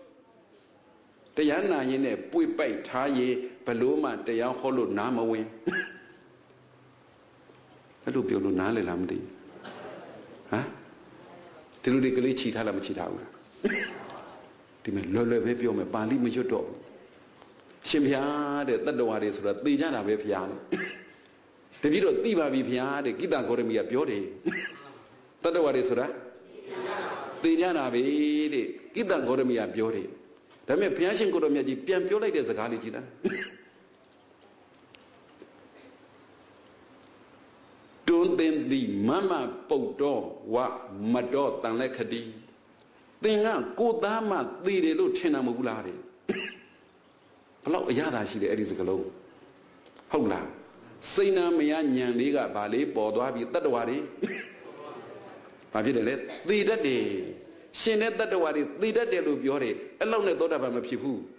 တရားနာရင်နဲ့ပွေပိုက်ထားရင်ဘလို့မှတရားဟောလို့နားမဝင်အဲ့လိုပြောလို့နားလေလားမသိဟမ်ဒီလိုတွေကလေးခြိထားလားမခြိထားဘူးလားဒီမဲ့လွယ်လွယ်ပဲပြောမယ်ပါဠိမရွတ်တော့ရှင်ဘုရားတဲ့တတ္တဝါတွေဆိုတာသိကြတာပဲဘုရားတပည့်တော်သိပါပြီဘုရားတဲ့ကိတ္တဂေါရမီကပြောတယ်တတ္တဝါတွေဆိုတာသိကြတာပဲတဲ့ကိတ္တဂေါရမီကပြောတယ်ဒါပေမဲ့ဘုရားရှင်ကိုတော်မြတ်ကြီးပြန်ပြောလိုက်တဲ့စကားလေးကြည်သားတွန်းတင်သည်မမပုတ်တော်ဝမတော်တန်လက်ခတိသင်ကကိုသားမှသိတယ်လို့ထင်တာမဟုတ်ဘူးလားတဲ့ဘလောက်အရသာရှိတယ်အဲ့ဒီစကားလုံးဟုတ်လားစိတ်နာမယညံလေးကဗာလေးပေါ်သွားပြီးတတ္တဝါတွေဘာဖြစ်တယ်လဲသိတတ်တယ်ရှင်တဲ့တတ္တဝါတွေသိတတ်တယ်လို့ပြောတယ်အဲ့လောက်နဲ့သောတာပန်မဖြစ်ဘူး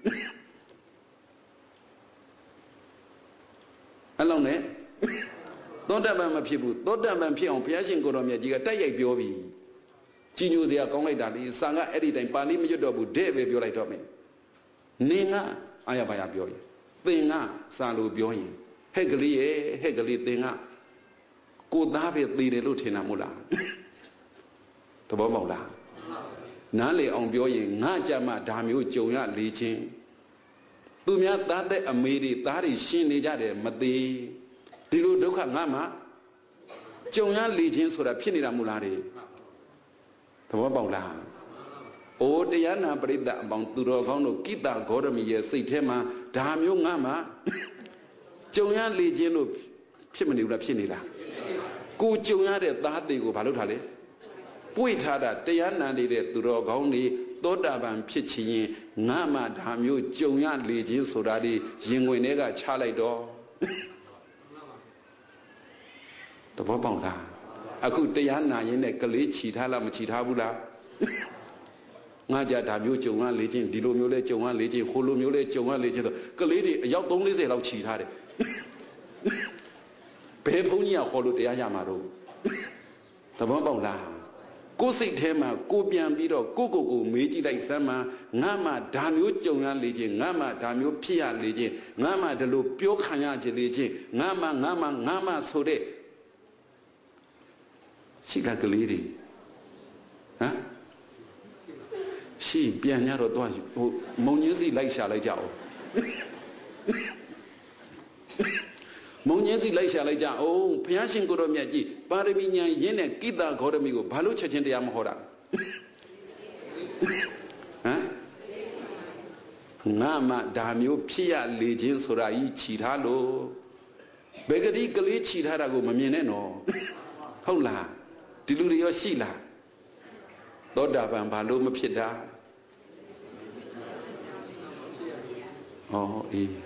အဲ့လောက်နဲ့သောတာပန်မဖြစ်ဘူးသောတာပန်ဖြစ်အောင်ဘုရားရှင်ကိုတော်မြတ်ကြီးကတိုက်ရိုက်ပြောပြီးကြီးညိုစရာကောင်းလိုက်တာလေစာကအဲ့ဒီတိုင်းပါဠိမရွတ်တော့ဘူးတဲ့ပဲပြောလိုက်တော့မယ်နင်ကအာရပါရပြောရင်သင်ကစာလို့ပြောရင်ဟဲ့ကလေးရဲ့ဟဲ့ကလေးသင်ကကိုသားပဲသိတယ်လို့ထင်တာမို့လားသဘောပေါက်လားနားလေအောင်ပြောရင်ငါကြမှာဒါမျိုးကြုံရလေချင်းသူများသားတဲ့အမေတွေသားတွေရှင်းနေကြတယ်မသေးဒီလိုဒုက္ခငါမှကြုံရလေချင်းဆိုတာဖြစ်နေတာမို့လားတဲ့သဘောပေါက်လားအိုတရားနာပရိသတ်အပေါင်းသူတော်ကောင်းတို့ကိတ္တဂေါရမီရဲ့စိတ်ထဲမှာဒါမျိုးငါမှကြုံရလေချင်းလို့ဖြစ်မနေဘူးလားဖြစ်နေလားကိုကြုံရတဲ့သားတွေကိုဘာလုပ်ထားလဲပွေထားတာတရားနာနေတဲ့သူတော်ကောင်းတွေသောတာပန်ဖြစ်ချင်ငါမှဒါမျိုးကြုံရလေချင်းဆိုတာဒီရင်ဝင်တွေကချလိုက်တော့သဘောပေါက်လားအခုတရားနာရင်နဲ့ကလေးခြိထားလားမခြိထားဘူးလားငါကြဒါမျိုးကြုံရလေချင်းဒီလိုမျိုးလဲကြုံရလေချင်းဟိုလိုမျိုးလဲကြုံရလေချင်းဆိုကလေးတွေအယောက်သုံးလေးဆယ်လောက်ခြိထားတယ်ဘယ်ဘုန်းကြီးကခေါ်လို့တရားရမှာတော့သဘောပေါက်လားကိုယ်စိတ်ထဲမှာကိုပြန်ပြီးတော့ကိုကိုကိုမေးကြည့်လိုက်စမ်းမှာငါမှဒါမျိုးကြုံရလေချင်းငါမှဒါမျိုးဖြစ်ရလေချင်းငါမှဒီလိုပြောခံရခြင်းလေချင်းငါမှငါမှငါမှဆိုတဲ့ရှိကကလေးတွေဟမ်ရှိပြန်ရတော့တော့ဟိုမုံညင်းစီလိုက်ရှာလိုက်ကြအောင်မုံညင်းစီလိုက်ရှာလိုက်ကြအောင်ဘုရားရှင်ကိုတော်မြတ်ကြီးပါရမီညာရင်းတဲ့ကိတ္တဂေါရမီကိုဘာလို့ချက်ချင်းတရားမဟောတာဟမ်ငါမှဒါမျိုးဖြစ်ရလေခြင်းဆိုတာကြီးခြိထားလို့ဘယ်ကလေးကလေးခြိထားတာကိုမမြင်နဲ့နော်ဟုတ်လားဒီလူတွေရောရှိလားသောတာပန်ဘာလို့မဖြစ်တာဟောအေး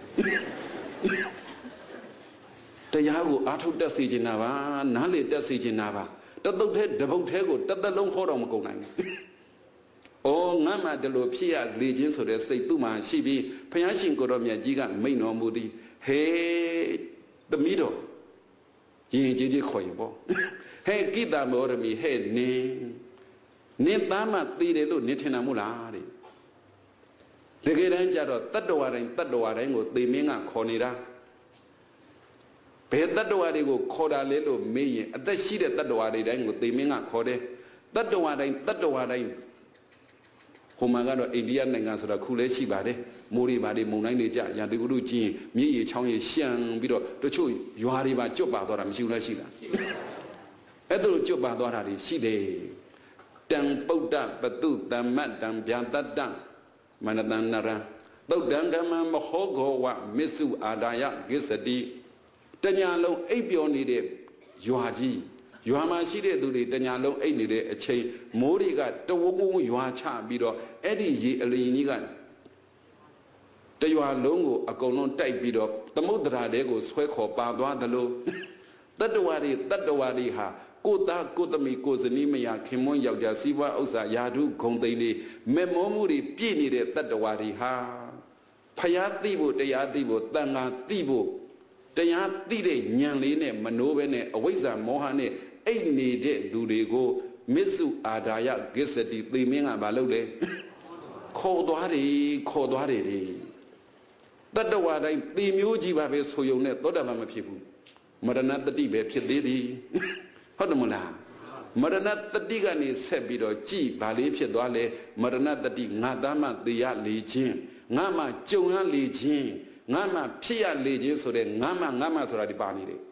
တရားကိုအားထုတ်တတ်စေချင်တာပါနားလေတတ်စေချင်တာပါတသုတ်ထဲတပုတ်ထဲကိုတသက်လုံးခေါ်တော့မကုန်နိုင်ဘူး။အော်ငါမှဒီလိုဖြစ်ရလေခြင်းဆိုတဲ့စိတ်သူ့မှာရှိပြီးဘုရားရှင်ကိုတော်မြတ်ကြီးကမိန့်တော်မူသည်ဟေးသမီးတော်ရင်ကြီးကြီးခေါ်ရင်ပေါ့ဟဲ့ကိတ္တမောရမီဟဲ့နင်းနင်းသားမှသိတယ်လို့နင်းထင်တာမို့လားတဲ့တကယ်တမ်းကျတော့တတ္တဝါတိုင်းတတ္တဝါတိုင်းကိုသေမင်းကခေါ်နေတာဘယ်တတ္တဝါတွေကိုခေါ်တာလဲလို့မေးရင်အသက်ရှိတဲ့တတ္တဝါတွေတိုင်းကိုသေမင်းကခေါ်တယ်တတ္တဝါတိုင်းတတ္တဝါတိုင်းဟိုမှာကတော့အိန္ဒိယနိုင်ငံဆိုတာခုလဲရှိပါတယ်မိုးတွေဘာတွေမုန်တိုင်းတွေကြရာသီဥတုကြီးမြစ်ရေချောင်းရေရှမ်းပြီးတော့တချို့ရွာတွေပါကျွတ်ပါသွားတာမရှိဘူးလားရှိလားအဲ့ဒါလိုကျွတ်ပါသွားတာတွေရှိတယ်တံပုဒ္ဒပတုတမ္မတံဗျာတတ္တမနတနရံသုတ်တံကမ္မမဟောဂောဝမစ္စုအာဒါယဂစ္စတိတညာလုံးအိပ်ပျော်နေတဲ့ရွာကြီးရွာမှာရှိတဲ့သူတွေတညာလုံးအိပ်နေတဲ့အချိန်မိုးတွေကတဝုံဝုံရွာချပြီးတော့အဲ့ဒီရေအလင်းကြီးကတရွာလုံးကိုအကုန်လုံးတိုက်ပြီးတော့သမုဒ္ဒရာတွေကိုဆွဲခေါ်ပါသွားသလိုတတ္တဝါတွေတတ္တဝါတွေဟာကိုသားကိုသမီးကိုဇနီးမယားခင်မွန်းယောက်ျားစီးပွားဥစ္စာယာဓုဂုံသိန်းတွေမဲ့မောမှုတွေပြည့်နေတဲ့တတ္တဝါတွေဟာဖယားသိဖို့တရားသိဖို့တန်ခါသိဖို့တရားသိတဲ့ဉာဏ်လေးနဲ့မနိုးပဲနဲ့အဝိဇ္ဇာမောဟနဲ့အိတ်နေတဲ့သူတွေကိုမစ္စုအာဒါယဂစ္စတိသေမင်းကမလုပ်လေခေါ်သွားတယ်ခေါ်သွားတယ်တတ္တဝါတိုင်းသေမျိုးကြီးပါပဲဆိုယုံနဲ့သောတာပန်မဖြစ်ဘူးမရဏတတိပဲဖြစ်သေးသည်ဟုတ်တယ်မလားမရဏတတိကနေဆက်ပြီးတော့ကြည်ဘာလေးဖြစ်သွားလဲမရဏတတိငါသားမှသေရလေခြင်းငါမှကြုံရလေခြင်းငါမှဖြစ်ရလေခြင်းဆိုတဲ့ငါမှငါမှဆိုတာဒီပါနေတယ်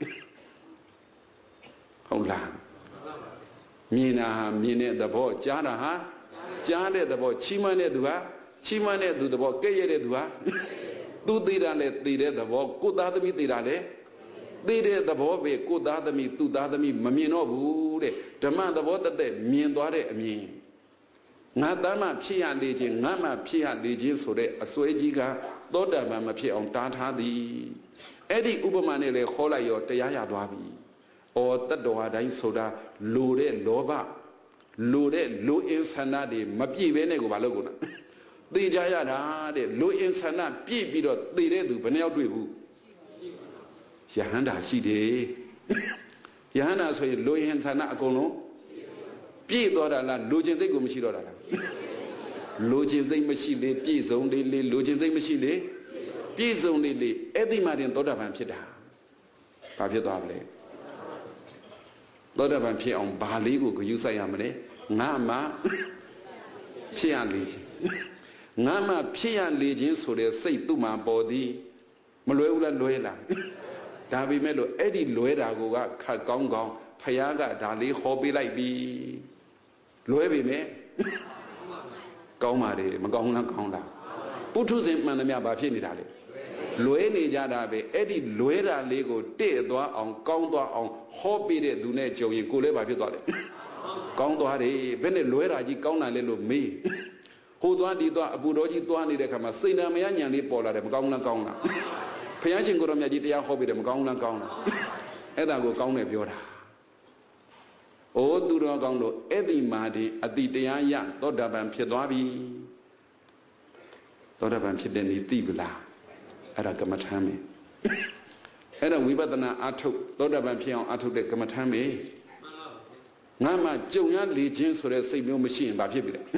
ဟုတ်လားမြင်တာဟာမြင်တဲ့သဘောကြားတာဟာကြားတဲ့သဘောချီးမွမ်းတဲ့သူဟာချီးမွမ်းတဲ့သူသဘောကဲ့ရဲ့တဲ့သူဟာသူသိတာလဲသိတဲ့သဘောကိုသားသမီးသိတာလဲသိတဲ့သဘောပဲကိုသားသမီးသူသားသမီးမမြင်တော့ဘူးတဲ့ဓမ္မသဘောတသက်မြင်သွားတဲ့အမြင်ငါသားမှဖြစ်ရလေခြင်းငါမှဖြစ်ရလေခြင်းဆိုတဲ့အစွဲကြီးကသောတာပန်မဖြစ်အောင်တားထားသည်အဲ့ဒီဥပမာနဲ့လေခေါ်လိုက်ရောတရားရသွားပြီဩတတ္တဝါတိုင်းဆိုတာလိုတဲ့လောဘလိုတဲ့လိုအင်ဆန္ဒတွေမပြည့်ဘဲနဲ့ကိုမလုပ်ကုန်တာသိကြရတာတဲ့လိုအင်ဆန္ဒပြည့်ပြီးတော့သိတဲ့သူဘယ်နှယောက်တွေ့ဘူးယဟန္တာရှိတယ်ယဟန္တာဆိုရင်လိုအင်ဆန္ဒအကုန်လုံးပြည့်သွားတာလားလိုချင်စိတ်ကိုမရှိတော့တာလားလိုချင်စိတ်မရှိလေပြည့်စုံလေလေလိုချင်စိတ်မရှိလေပြည့်စုံလေလေအဲ့ဒီမှတင်သောတာပန်ဖြစ်တာဘာဖြစ်သွားလဲသောတာပန်ဖြစ်အောင်ဘာလေးကိုဂရုစိုက်ရမလဲငါမှဖြစ်ရလေခြင်းငါမှဖြစ်ရလေခြင်းဆိုတဲ့စိတ်သူ့မှာပေါ်သည်မလွယ်ဘူးလားလွယ်လားဒါပေမဲ့လို့အဲ့ဒီလွယ်တာကိုကခတ်ကောင်းကောင်းဖယားကဒါလေးဟောပေးလိုက်ပြီလွယ်ပြီမဲ့ကောင်းပါလေမကောင်းလားကောင်းလားပုထုဇဉ်မှန်သမျှဘာဖြစ်နေတာလဲလွဲနေကြတာပဲအဲ့ဒီလွဲတာလေးကိုတဲ့သွားအောင်ကောင်းသွားအောင်ဟောပေးတဲ့သူနဲ့ကြုံရင်ကိုယ်လည်းဘာဖြစ်သွားလဲကောင်းသွားတယ်ဘယ်နဲ့လွဲတာကြီးကောင်းတာလဲလို့မေးဟိုသွားဒီသွားအပူတော်ကြီးသွားနေတဲ့ခါမှာစိတ်ဓာမယညံလေးပေါ်လာတယ်မကောင်းလားကောင်းလားဘုရားရှင်ကိုရောမြတ်ကြီးတရားဟောပေးတယ်မကောင်းလားကောင်းလားအဲ့ဒါကိုကောင်းတယ်ပြောတာအိုးသူတော်ကောင်းတို့အဲ့ဒီမှာဒီအတိတရားရသောတာပန်ဖြစ်သွားပြီသောတာပန်ဖြစ်တဲ့နေသိပြီလားအဲ့ဒါကမ္မထမ်းပဲအဲ့ဒါဝိပဿနာအထုတ်သောတာပန်ဖြစ်အောင်အထုတ်တဲ့ကမ္မထမ်းပဲငါမှကြုံရလေခြင်းဆိုတဲ့စိတ်မျိုးမရှိရင်ဘာဖြစ်ပြီလဲ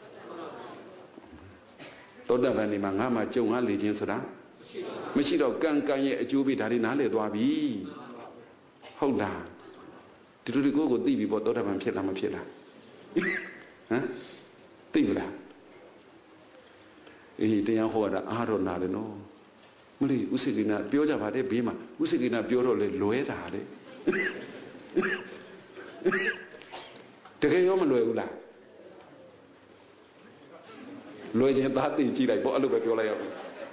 သောတာပန်ဒီမှာငါမှကြုံရလေခြင်းဆိုတာမရှိတော့ကံကံရဲ့အကျိုးပေးဒါတွေနားလည်သွားပြီဟုတ်လားဒီလိုဒီကိုကိုသိပြီပေါ့သောတာပန်ဖြစ်လားမဖြစ်လားဟမ်သိပြီလားအေးတရားဟောတာအားတော့နာတယ်နော်မလေးဥစိကိနာပြောကြပါတဲ့ဘေးမှာဥစိကိနာပြောတော့လေလွဲတာလေတကယ်ရောမလွယ်ဘူးလားလွယ်ခြင်းသားသိကြည့်လိုက်ပေါ့အဲ့လိုပဲပြောလိုက်ရပြီ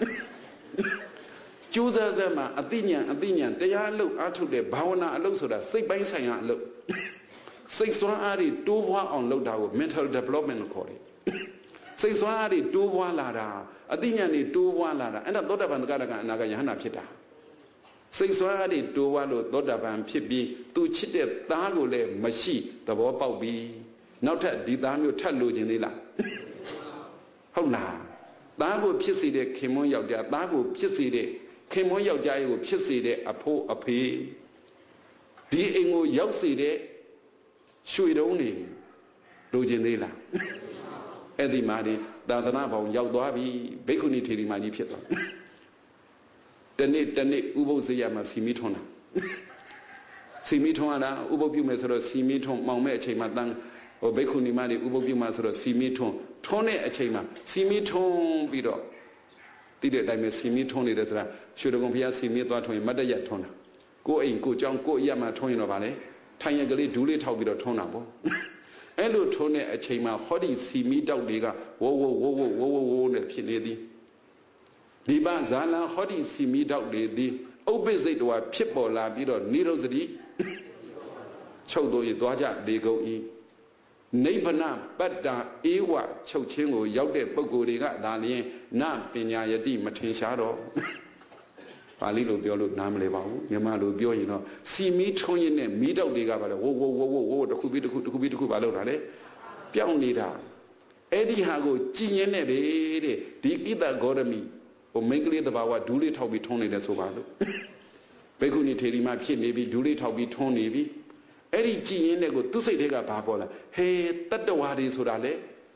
ကျိုးစားစမ်းမှာအသိဉာဏ်အသိဉာဏ်တရားအလုပ်အားထုတ်တဲ့ဘာဝနာအလုပ်ဆိုတာစိတ်ပိုင်းဆိုင်ရာအလုပ်စိတ်စွမ်းအားတွေတိုးပွားအောင်လုပ်တာကို mental development လို့ခေါ်တယ်စိတ်စွမ်းအားတွေတိုးပွားလာတာအသိဉာဏ်တွေတိုးပွားလာတာအဲ့ဒါသောတာပန်သက္ကရာကအနာဂတ်ယဟန္တာဖြစ်တာစိတ်စွမ်းအားတွေတိုးပွားလို့သောတာပန်ဖြစ်ပြီးသူချစ်တဲ့သားကိုလည်းမရှိသဘောပေါက်ပြီးနောက်ထပ်ဒီသားမျိုးထပ်လိုချင်သေးလားဟုတ်လားသားကိုဖြစ်စေတဲ့ခင်မွန်းယောက်ျားသားကိုဖြစ်စေတဲ့ခင်မွန်းယောက်ျားကိုဖြစ်စေတဲ့အဖိုးအဖေဒီအိမ်ကိုရောက်စေတဲ့ရွှေတုံးတွေလိုချင်သေးလားအဲ့ဒီမှာတင်သာသနာဘောင်ရောက်သွားပြီဘိက္ခုနီထေရီမကြီးဖြစ်သွားတနေ့တနေ့ဥပုသ်ဇေယမှာစီမီထွန်းတာစီမီထွန်းရတာဥပုသ်ပြုမယ်ဆိုတော့စီမီထွန်းမောင်မဲ့အချိန်မှာတန်းဟိုဘိက္ခုနီမတွေဥပုသ်ပြုမှာဆိုတော့စီမီထွန်းထွန်းတဲ့အချိန်မှာစီမီထွန်းပြီးတော့တည်တဲ့အတိုင်းပဲစီမီထွန်းနေတယ်ဆိုတာရွှေတကုံဘုရားစီမီသွားထွန်းရင်မတ်တရထွန်းတာကိုယ်အိမ်ကိုเจ้าကိုအရက်မှာထွန်းရင်တော့ဗာလေထိုင်ရကလေးဒူးလေးထောက်ပြီးတော့ထွန်းတာပေါ့အဲ့လိုထွန်းတဲ့အချိန်မှာဟောဒီစီမီတောက်တွေကဝိုးဝိုးဝိုးဝိုးဝိုးဝိုးဝိုးနဲ့ဖြစ်နေသည်ဒီပဇာလံဟောဒီစီမီတောက်တွေသည်ဥပ္ပစိတ်တော်ဖြစ်ပေါ်လာပြီးတော့နိရောဓတိချုပ်တော်ရသွားကြလေကုန်ဤနိဗ္ဗာန်ပတ္တာဧဝချုပ်ခြင်းကိုရောက်တဲ့ပုဂ္ဂိုလ်တွေကဒါလျင်နပညာယတိမထင်ရှားတော့ပါဠိလိုပြောလို့နားမလဲပါဘူးမြန်မာလိုပြောရင်တော့စီမီထွန်းရင်နဲ့မီးတောက်တွေကပါလေဝိုးဝိုးဝိုးဝိုးဝိုးတစ်ခုပြီးတစ်ခုတစ်ခုပြီးတစ်ခုပါလို့တာလေပြောင်းနေတာအဲ့ဒီဟာကိုကြည်ရင်နဲ့ပဲတဲ့ဒီကိတ္တဂေါရမီဟိုမိန်းကလေးတဘာဝဒူးလေးထောက်ပြီးထွန်းနေတယ်ဆိုပါလို့ဘိက္ခုနီထေရီမဖြစ်နေပြီဒူးလေးထောက်ပြီးထွန်းနေပြီ Eri Ji in Nego, Tusidega Babola, hey, that the Wadi Sudale,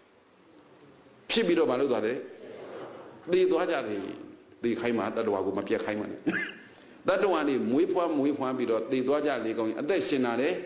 Pibiro Baludale, the Dwajari, the Kaima, that Wagu Mapia Kaiman. That the one in Muipa, Muipa, Bido, the Dwaja Lego, and the Sinade,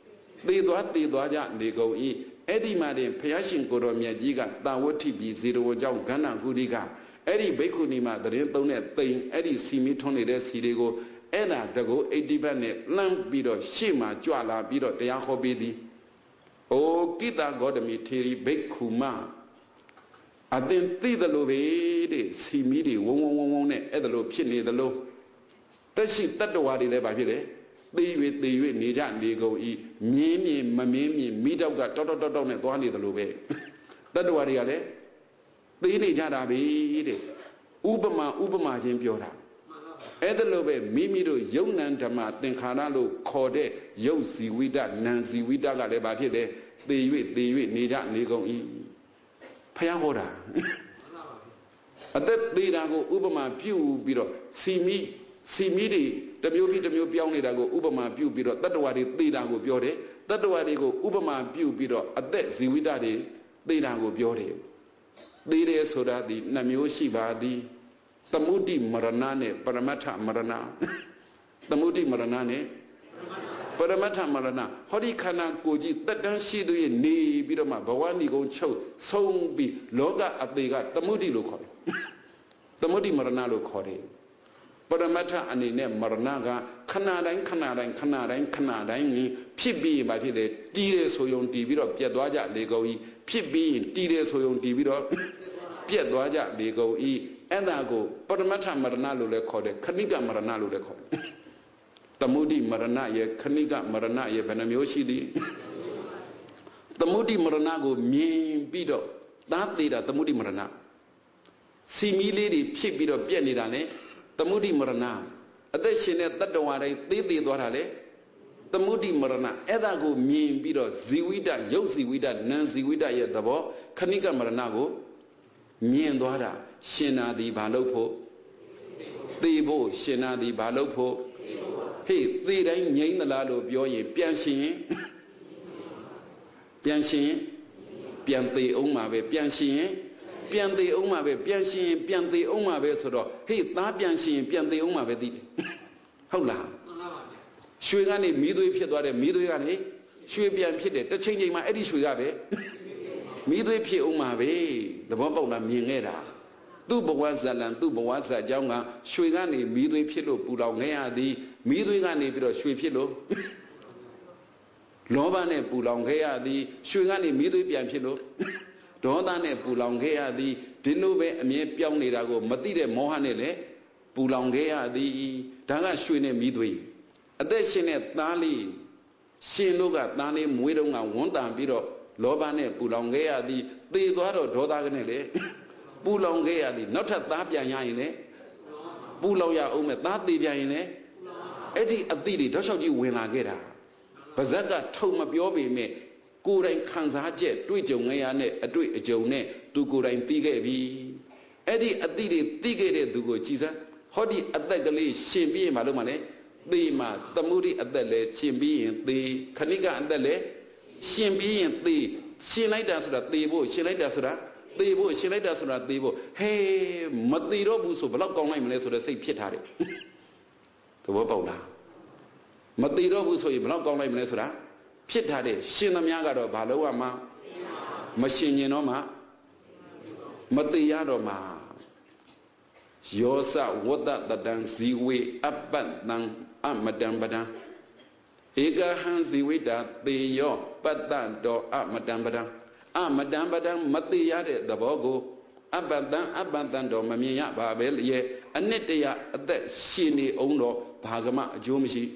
the Dwat, the Dwaja Lego E, Eddie Madden, Payashin Goromia Giga, that would be zero Jao Gana Gudiga, Eddie Bekunima, the Rentonet thing, Eddie Simitoni, the Sidego. Ena dago edibane lam bido shima jwala bidoတရားဟောပေးသည်အိုကိတဂေါတမီထေရီဘိက္ခုမအသင်သိသလိုပဲတဲ့စီမီတွေဝုံဝုံဝုံဝုံနဲ့အဲ့ဒါလိုဖြစ်နေသလိုတက်ရှိတတ္တဝါတွေလည်းဗာဖြစ်တယ်သိ၍သိ၍နေကြနေကုန်ဤမြင်းမြင်မမင်းမြင်မိတော့ကတောက်တောက်တောက်တောက်နဲ့သွားနေသလိုပဲတတ္တဝါတွေကလည်းသိနေကြတာပဲတဲ့ဥပမာဥပမာချင်းပြောတာအဲ့ဒါလိုပဲမိမိတို့ယုံနံဓမ္မသင်္ခါရလို့ခေါ်တဲ့ယုတ်စီဝိတနံစီဝိတကလည်းဘာဖြစ်လဲသေ၍သေ၍နေကြနေကုန်၏ဖယားဟောတာအသက်သေးတာကိုဥပမာပြုပြီးတော့စီမီစီမီတွေတမျိုးပြီးတမျိုးပြောင်းနေတာကိုဥပမာပြုပြီးတော့တတ္တဝါတွေသေတာကိုပြောတယ်တတ္တဝါတွေကိုဥပမာပြုပြီးတော့အသက်ဇီဝိတတွေသေတာကိုပြောတယ်သေတယ်ဆိုတာဒီနှမျိုးရှိပါသည်သမုဒိမရဏနဲ့ပရမတ္ထမရဏသမုဒိမရဏနဲ့ပရမတ္ထမရဏဟောဒီခန္ဓာကိုယ်ကြီးတက်တန်းရှိသူရဲ့နေပြီးတော့မှဘဝဏီကုံချုပ်ဆုံးပြီးလောကအသေးကသမုဒိလို့ခေါ်တယ်သမုဒိမရဏလို့ခေါ်တယ်ပရမတ္ထအနေနဲ့မရဏကခဏတိုင်းခဏတိုင်းခဏတိုင်းခဏတိုင်းဖြစ်ပြီးမှဖြစ်တယ်တီးတယ်ဆိုယုံတီးပြီးတော့ပြတ်သွားကြလေကုန်ဤဖြစ်ပြီးရင်တီးတယ်ဆိုယုံတီးပြီးတော့ပြတ်သွားကြလေကုန်ဤအဲ့ဒါကိုပရမတ္ထမရဏလို့လည်းခေါ်တယ်ခဏိကမရဏလို့လည်းခေါ်တယ်သမုဒိမရဏရဲ့ခဏိကမရဏရဲ့ဘယ်နှမျိုးရှိသည်သမုဒိမရဏကိုမြင်ပြီးတော့သားသေးတာသမုဒိမရဏစီမီလေးတွေဖြစ်ပြီးတော့ပြက်နေတာလေသမုဒိမရဏအသက်ရှင်တဲ့တတ္တဝါတိုင်းသေးသေးသွားတာလေသမုဒိမရဏအဲ့ဒါကိုမြင်ပြီးတော့ဇီဝိတယုတ်ဇီဝိတနံဇီဝိတရဲ့သဘောခဏိကမရဏကိုမြင်သွားတာရှင်နာသည်ဘာလို့ဖို့သေဖို့ရှင်နာသည်ဘာလို့ဖို့ဟေးသေတိုင်းငြိမ့်သလားလို့ပြောရင်ပြန်ရှင်ပြန်ရှင်ပြန်သေးအောင်မှာပဲပြန်ရှင်ပြန်သေးအောင်မှာပဲပြန်ရှင်ပြန်သေးအောင်မှာပဲဆိုတော့ဟေးသားပြန်ရှင်ပြန်သေးအောင်မှာပဲသိတယ်ဟုတ်လားရွှေကနေမီးသွေးဖြစ်သွားတယ်မီးသွေးကနေရွှေပြန်ဖြစ်တယ်တစ်ချိန်ချိန်မှာအဲ့ဒီရွှေကပဲမီးသွေးဖြစ်အောင်မှာပဲသဘောပေါက်လားမြင်ခဲ့တာသူ့ဘဝဇလံသူ့ဘဝဇာကြောင့်ကရွှေကနေမီးသွေးဖြစ်လို့ပူလောင်ခဲ့ရသည်မီးသွေးကနေပြီးတော့ရွှေဖြစ်လို့လောဘနဲ့ပူလောင်ခဲ့ရသည်ရွှေကနေမီးသွေးပြန်ဖြစ်လို့ဒေါသနဲ့ပူလောင်ခဲ့ရသည်ဒီလိုပဲအမြဲပြောင်းနေတာကိုမသိတဲ့မောဟနဲ့လည်းပူလောင်ခဲ့ရသည်ဒါကရွှေနဲ့မီးသွေးအသက်ရှင်တဲ့သားလေးရှင်တို့ကသားလေးမွေးတော့ကဝန်းတန်ပြီးတော့လောဘနဲ့ပူလောင်ခဲ့ရသည်သေသွားတော့ဒေါသကနဲ့လေပူလောင်ခဲ့ရသည်နောက်ထပ်သားပြန်ရရင်လေပူလောင်ရအောင်မဲ့သားသေပြန်ရင်လေအဲ့ဒီအတိတွေတောက်လျှောက်ကြီးဝင်လာခဲ့တာပါဇက်ကထုံမပြောပေမဲ့ကိုယ်တိုင်ခံစားချက်တွေ့ကြုံခဲ့ရတဲ့အတွေ့အကြုံနဲ့သူကိုယ်တိုင်သိခဲ့ပြီအဲ့ဒီအတိတွေသိခဲ့တဲ့သူကိုကြည်စမ်းဟောဒီအသက်ကလေးရှင်ပြီးရင်မလုပ်မှလဲသေမှာသမုဒိအသက်လဲရှင်ပြီးရင်သေခဏိကအသက်လဲရှင်ပြီးရင်သေရှင်လိုက်တာဆိုတာသေဖို့ရှင်လိုက်တာဆိုတာသေဖို့ရှင်လိုက်တာဆိုတာသေဖို့ဟဲမသေတော့ဘူးဆိုဘယ်တော့ကောင်းလိုက်မလဲဆိုတဲ့စိတ်ဖြစ်ထားတယ်သဘောပေါက်လားမသေတော့ဘူးဆိုရင်ဘယ်တော့ကောင်းလိုက်မလဲဆိုတာဖြစ်ထားတယ်ရှင်သမားကတော့ဘာလို့ရမှာမရှင်ရင်တော့မှမသေရတော့မှာယောစဝတ္တတတံဇီဝေအပ္ပတံအမတံပဒံဧကဟံဇီဝိတာသေယောပတ္တတောအမတံပဒံအမတံပဒံမသေရတဲ့သဘောကိုအပ္ပတံအပ္ပတံတော်မမြင်ရပါပဲရဲ့အနှစ်တရာအသက်ရှင်နေအောင်တော့ဘာကမအကျိုးမရှိ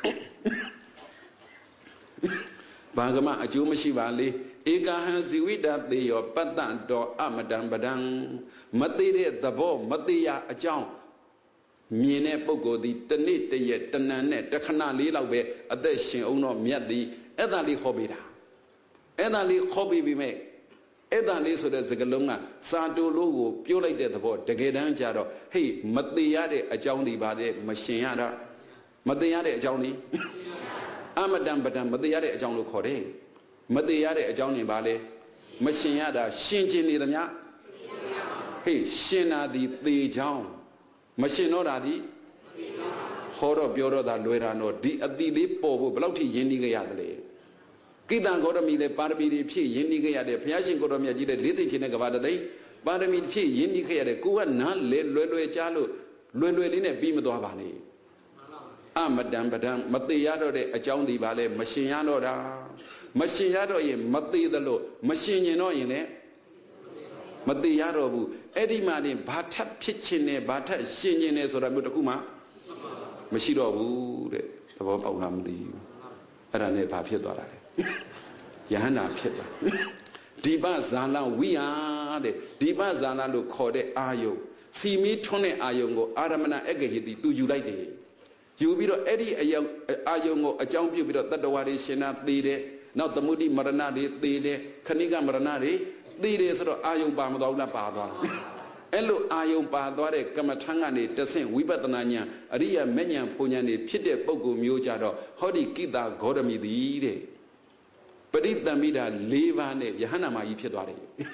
ဘာကမအကျိုးမရှိပါလေဧကဟံဇီဝိတာသေယောပတ္တတောအမတံပဒံမသေးတဲ့သဘောမသေးရအကြောင်းမြင်တဲ့ပုဂ္ဂိုလ်ဒီတနေ့တရက်တဏ္ဍနဲ့တခဏလေးလောက်ပဲအသက်ရှင်အောင်တော့မြတ်သည်အဲ့ဒါလေးခေါ်ပေးတာအဲ့ဒါလေးခေါ်ပေးပြီးမဲ့အဲ့ဒါလေးဆိုတဲ့စကားလုံးကစာတိုလို့ကိုပြောလိုက်တဲ့သဘောတကယ်တမ်းကျတော့ဟေးမသေးရတဲ့အကြောင်းဒီပါတဲ့မရှင်ရတာမသေးရတဲ့အကြောင်းဒီအ Amadan Badam Madia John Kore Madia John in Bale Machinada Shinjin the Mia Hey Shina di the John Machinora di Horo Bioro da Luera no di Adili Pobo Blauti Yendigayadle Kidan Goromile Parbi P Yendigayade Piashin Goromia did a little Chinagavada day Parami P Yendigayade Kua Nan Le Lue Chalo Lueline Bimadovani Amadam Badam Matiado de Ajondi Vale Machinano da Machinado in Mati the Lo Machine no in it Matiado Eddie Madin Bata Pitchine Bata Shinines or Abutakuma Machido the Bobamdi Arane Papiadora Yahana Pita Diba Zana we are the Diba Zana lo code Ayo See me Tone Ayongo Aramana Egahidi do you like it? You be Eddie a young Ayongo a jump you be the Dawari Shena Dide not the Moody Maranadi Dide Kaniga Maranadi Dide sort of Ayon Bamadona Padwa Elo Ayon Padware Kamatangani Tasin Wibatananya Aria Menya Punyani Pite Pogo Mujado Hodi Kita Godami Dide Padita Mida Levane Yahanama Ipidwari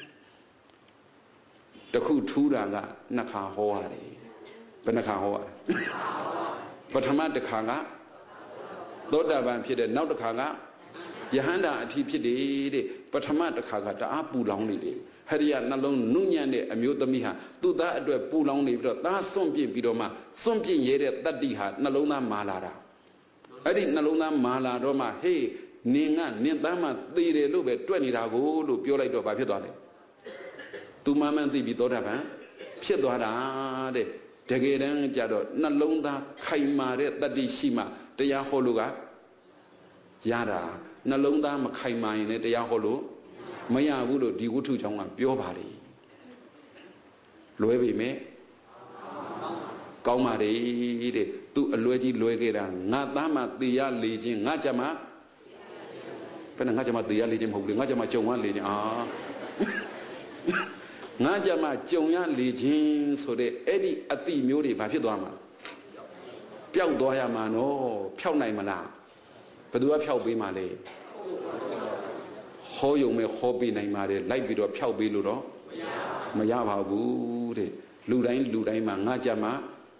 The Kutura Naka Hoari Benaka Hoari Patama the Kanga Doda Van Pide now the Kanga Yahanda Tipide Patama the Kaga the Apu Lonely Haria Nalon Nunyan Amutamiha do that do a pull only that some Bidoma some Yere that Diha Nalona Malara I did Nalona Mala Roma hey Ninga Nindama Dire Lube twenty Rago Pure do Bapidone Tu Maman di Bidora Piedora de Tagaran Jado Nalonda Kaimare Dadi Shima de Yaholuga Yara Nalonda Makaima in the Yaholu Maya Wudo Diwutu Jonga Biobari Loevi me Kaumari to a Luigi Luegera Nadama Dia Legion Najama Penangajama Dia Legion Holy Najama Jonga Legion ah Najama Jonga Legion so the Eddie Ati Muri Bafidama Piao Doya Mano Piao Naimana Padua Piao Bimale Hoyo me hobby Naimare like video Piao Biluro Mayava Bude Ludain Ludaima Najama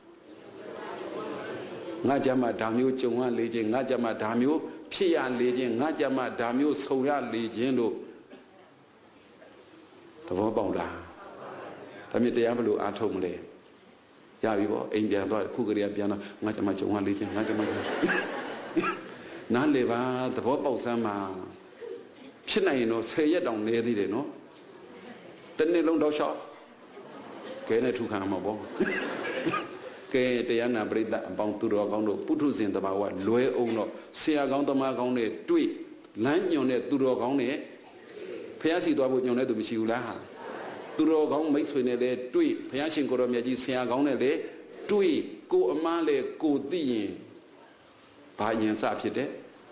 Najama Damio Jonga Legion Najama Damio Pia Legion Najama Damio Soya Legendo The Vobonda Tami Diablo Atomle Yavivo, India, Kugaria Piano, Najama Jonga Legion, Najama Nanleva, the Vobo Sama Shinaino, say it on Lady, no? Then they don't shop. Can I took him a ball? Ke Diana Breda bound to the Gondo, Putus in the Bawa, Loe Ono, Sia Gondo Magone, Tui, Lanyon to the Gone, Piasi Dabo Yone to Michula. Turo Gong makes when they Tui, Piasin Goromiaji, Sia Gone, Tui, go Amale, go Di Payan Sapide.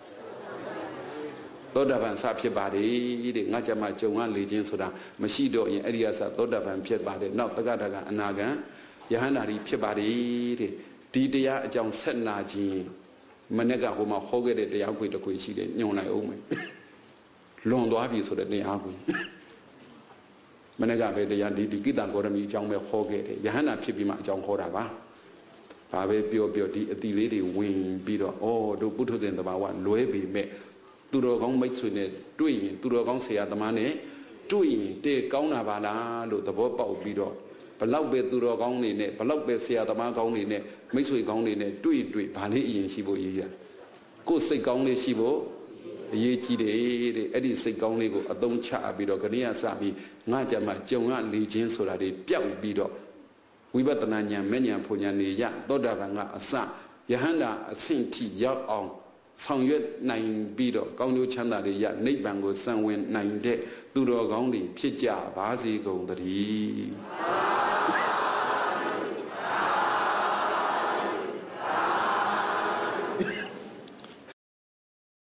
Dodavan Sapia Badi, the Najama Jonga Legion Soda, Machido in areas of Dodavan Piet Badi, not the Gadaga and Naga, Yahanari Piabadi, Didia John Senaji, Manega Homa Hoga de Yagui the Quisi, Yona Ome. Long Doavi so that they are. Manega de Yandi, the Gita Gorami, John Hoge, Yahana Pipima, John Horava. Pabe Bio Bio, the lady wing, Bido, oh, do Butos in the Bawa, Loebi, me. Turo Gong makes with it, doing, Turo Gong say at the money, doing, de Gauna Bala, the Bobo Bido. Palaube Turo Gong in it, Palaube say at the Magong in it, makes with Gong in it, do it, do it, Pali in Shibo Yia. Go say Gong Shibo, Yechi de Eddie say Gong Ligo, a don't chat a bit of Gania Sabi, Najama, Jonga, Legion, so that it Piao Bido. We better Nanya, Menya Punyani, Ya, Dodavanga, Asa, Yahanda, a Saint T, Yak on. Song Yet nine beetle, Gong Chanda, the Yat, Nate Bango, Sun Wind, nine day, Duro Gongli, Pija, Bazi Gondri.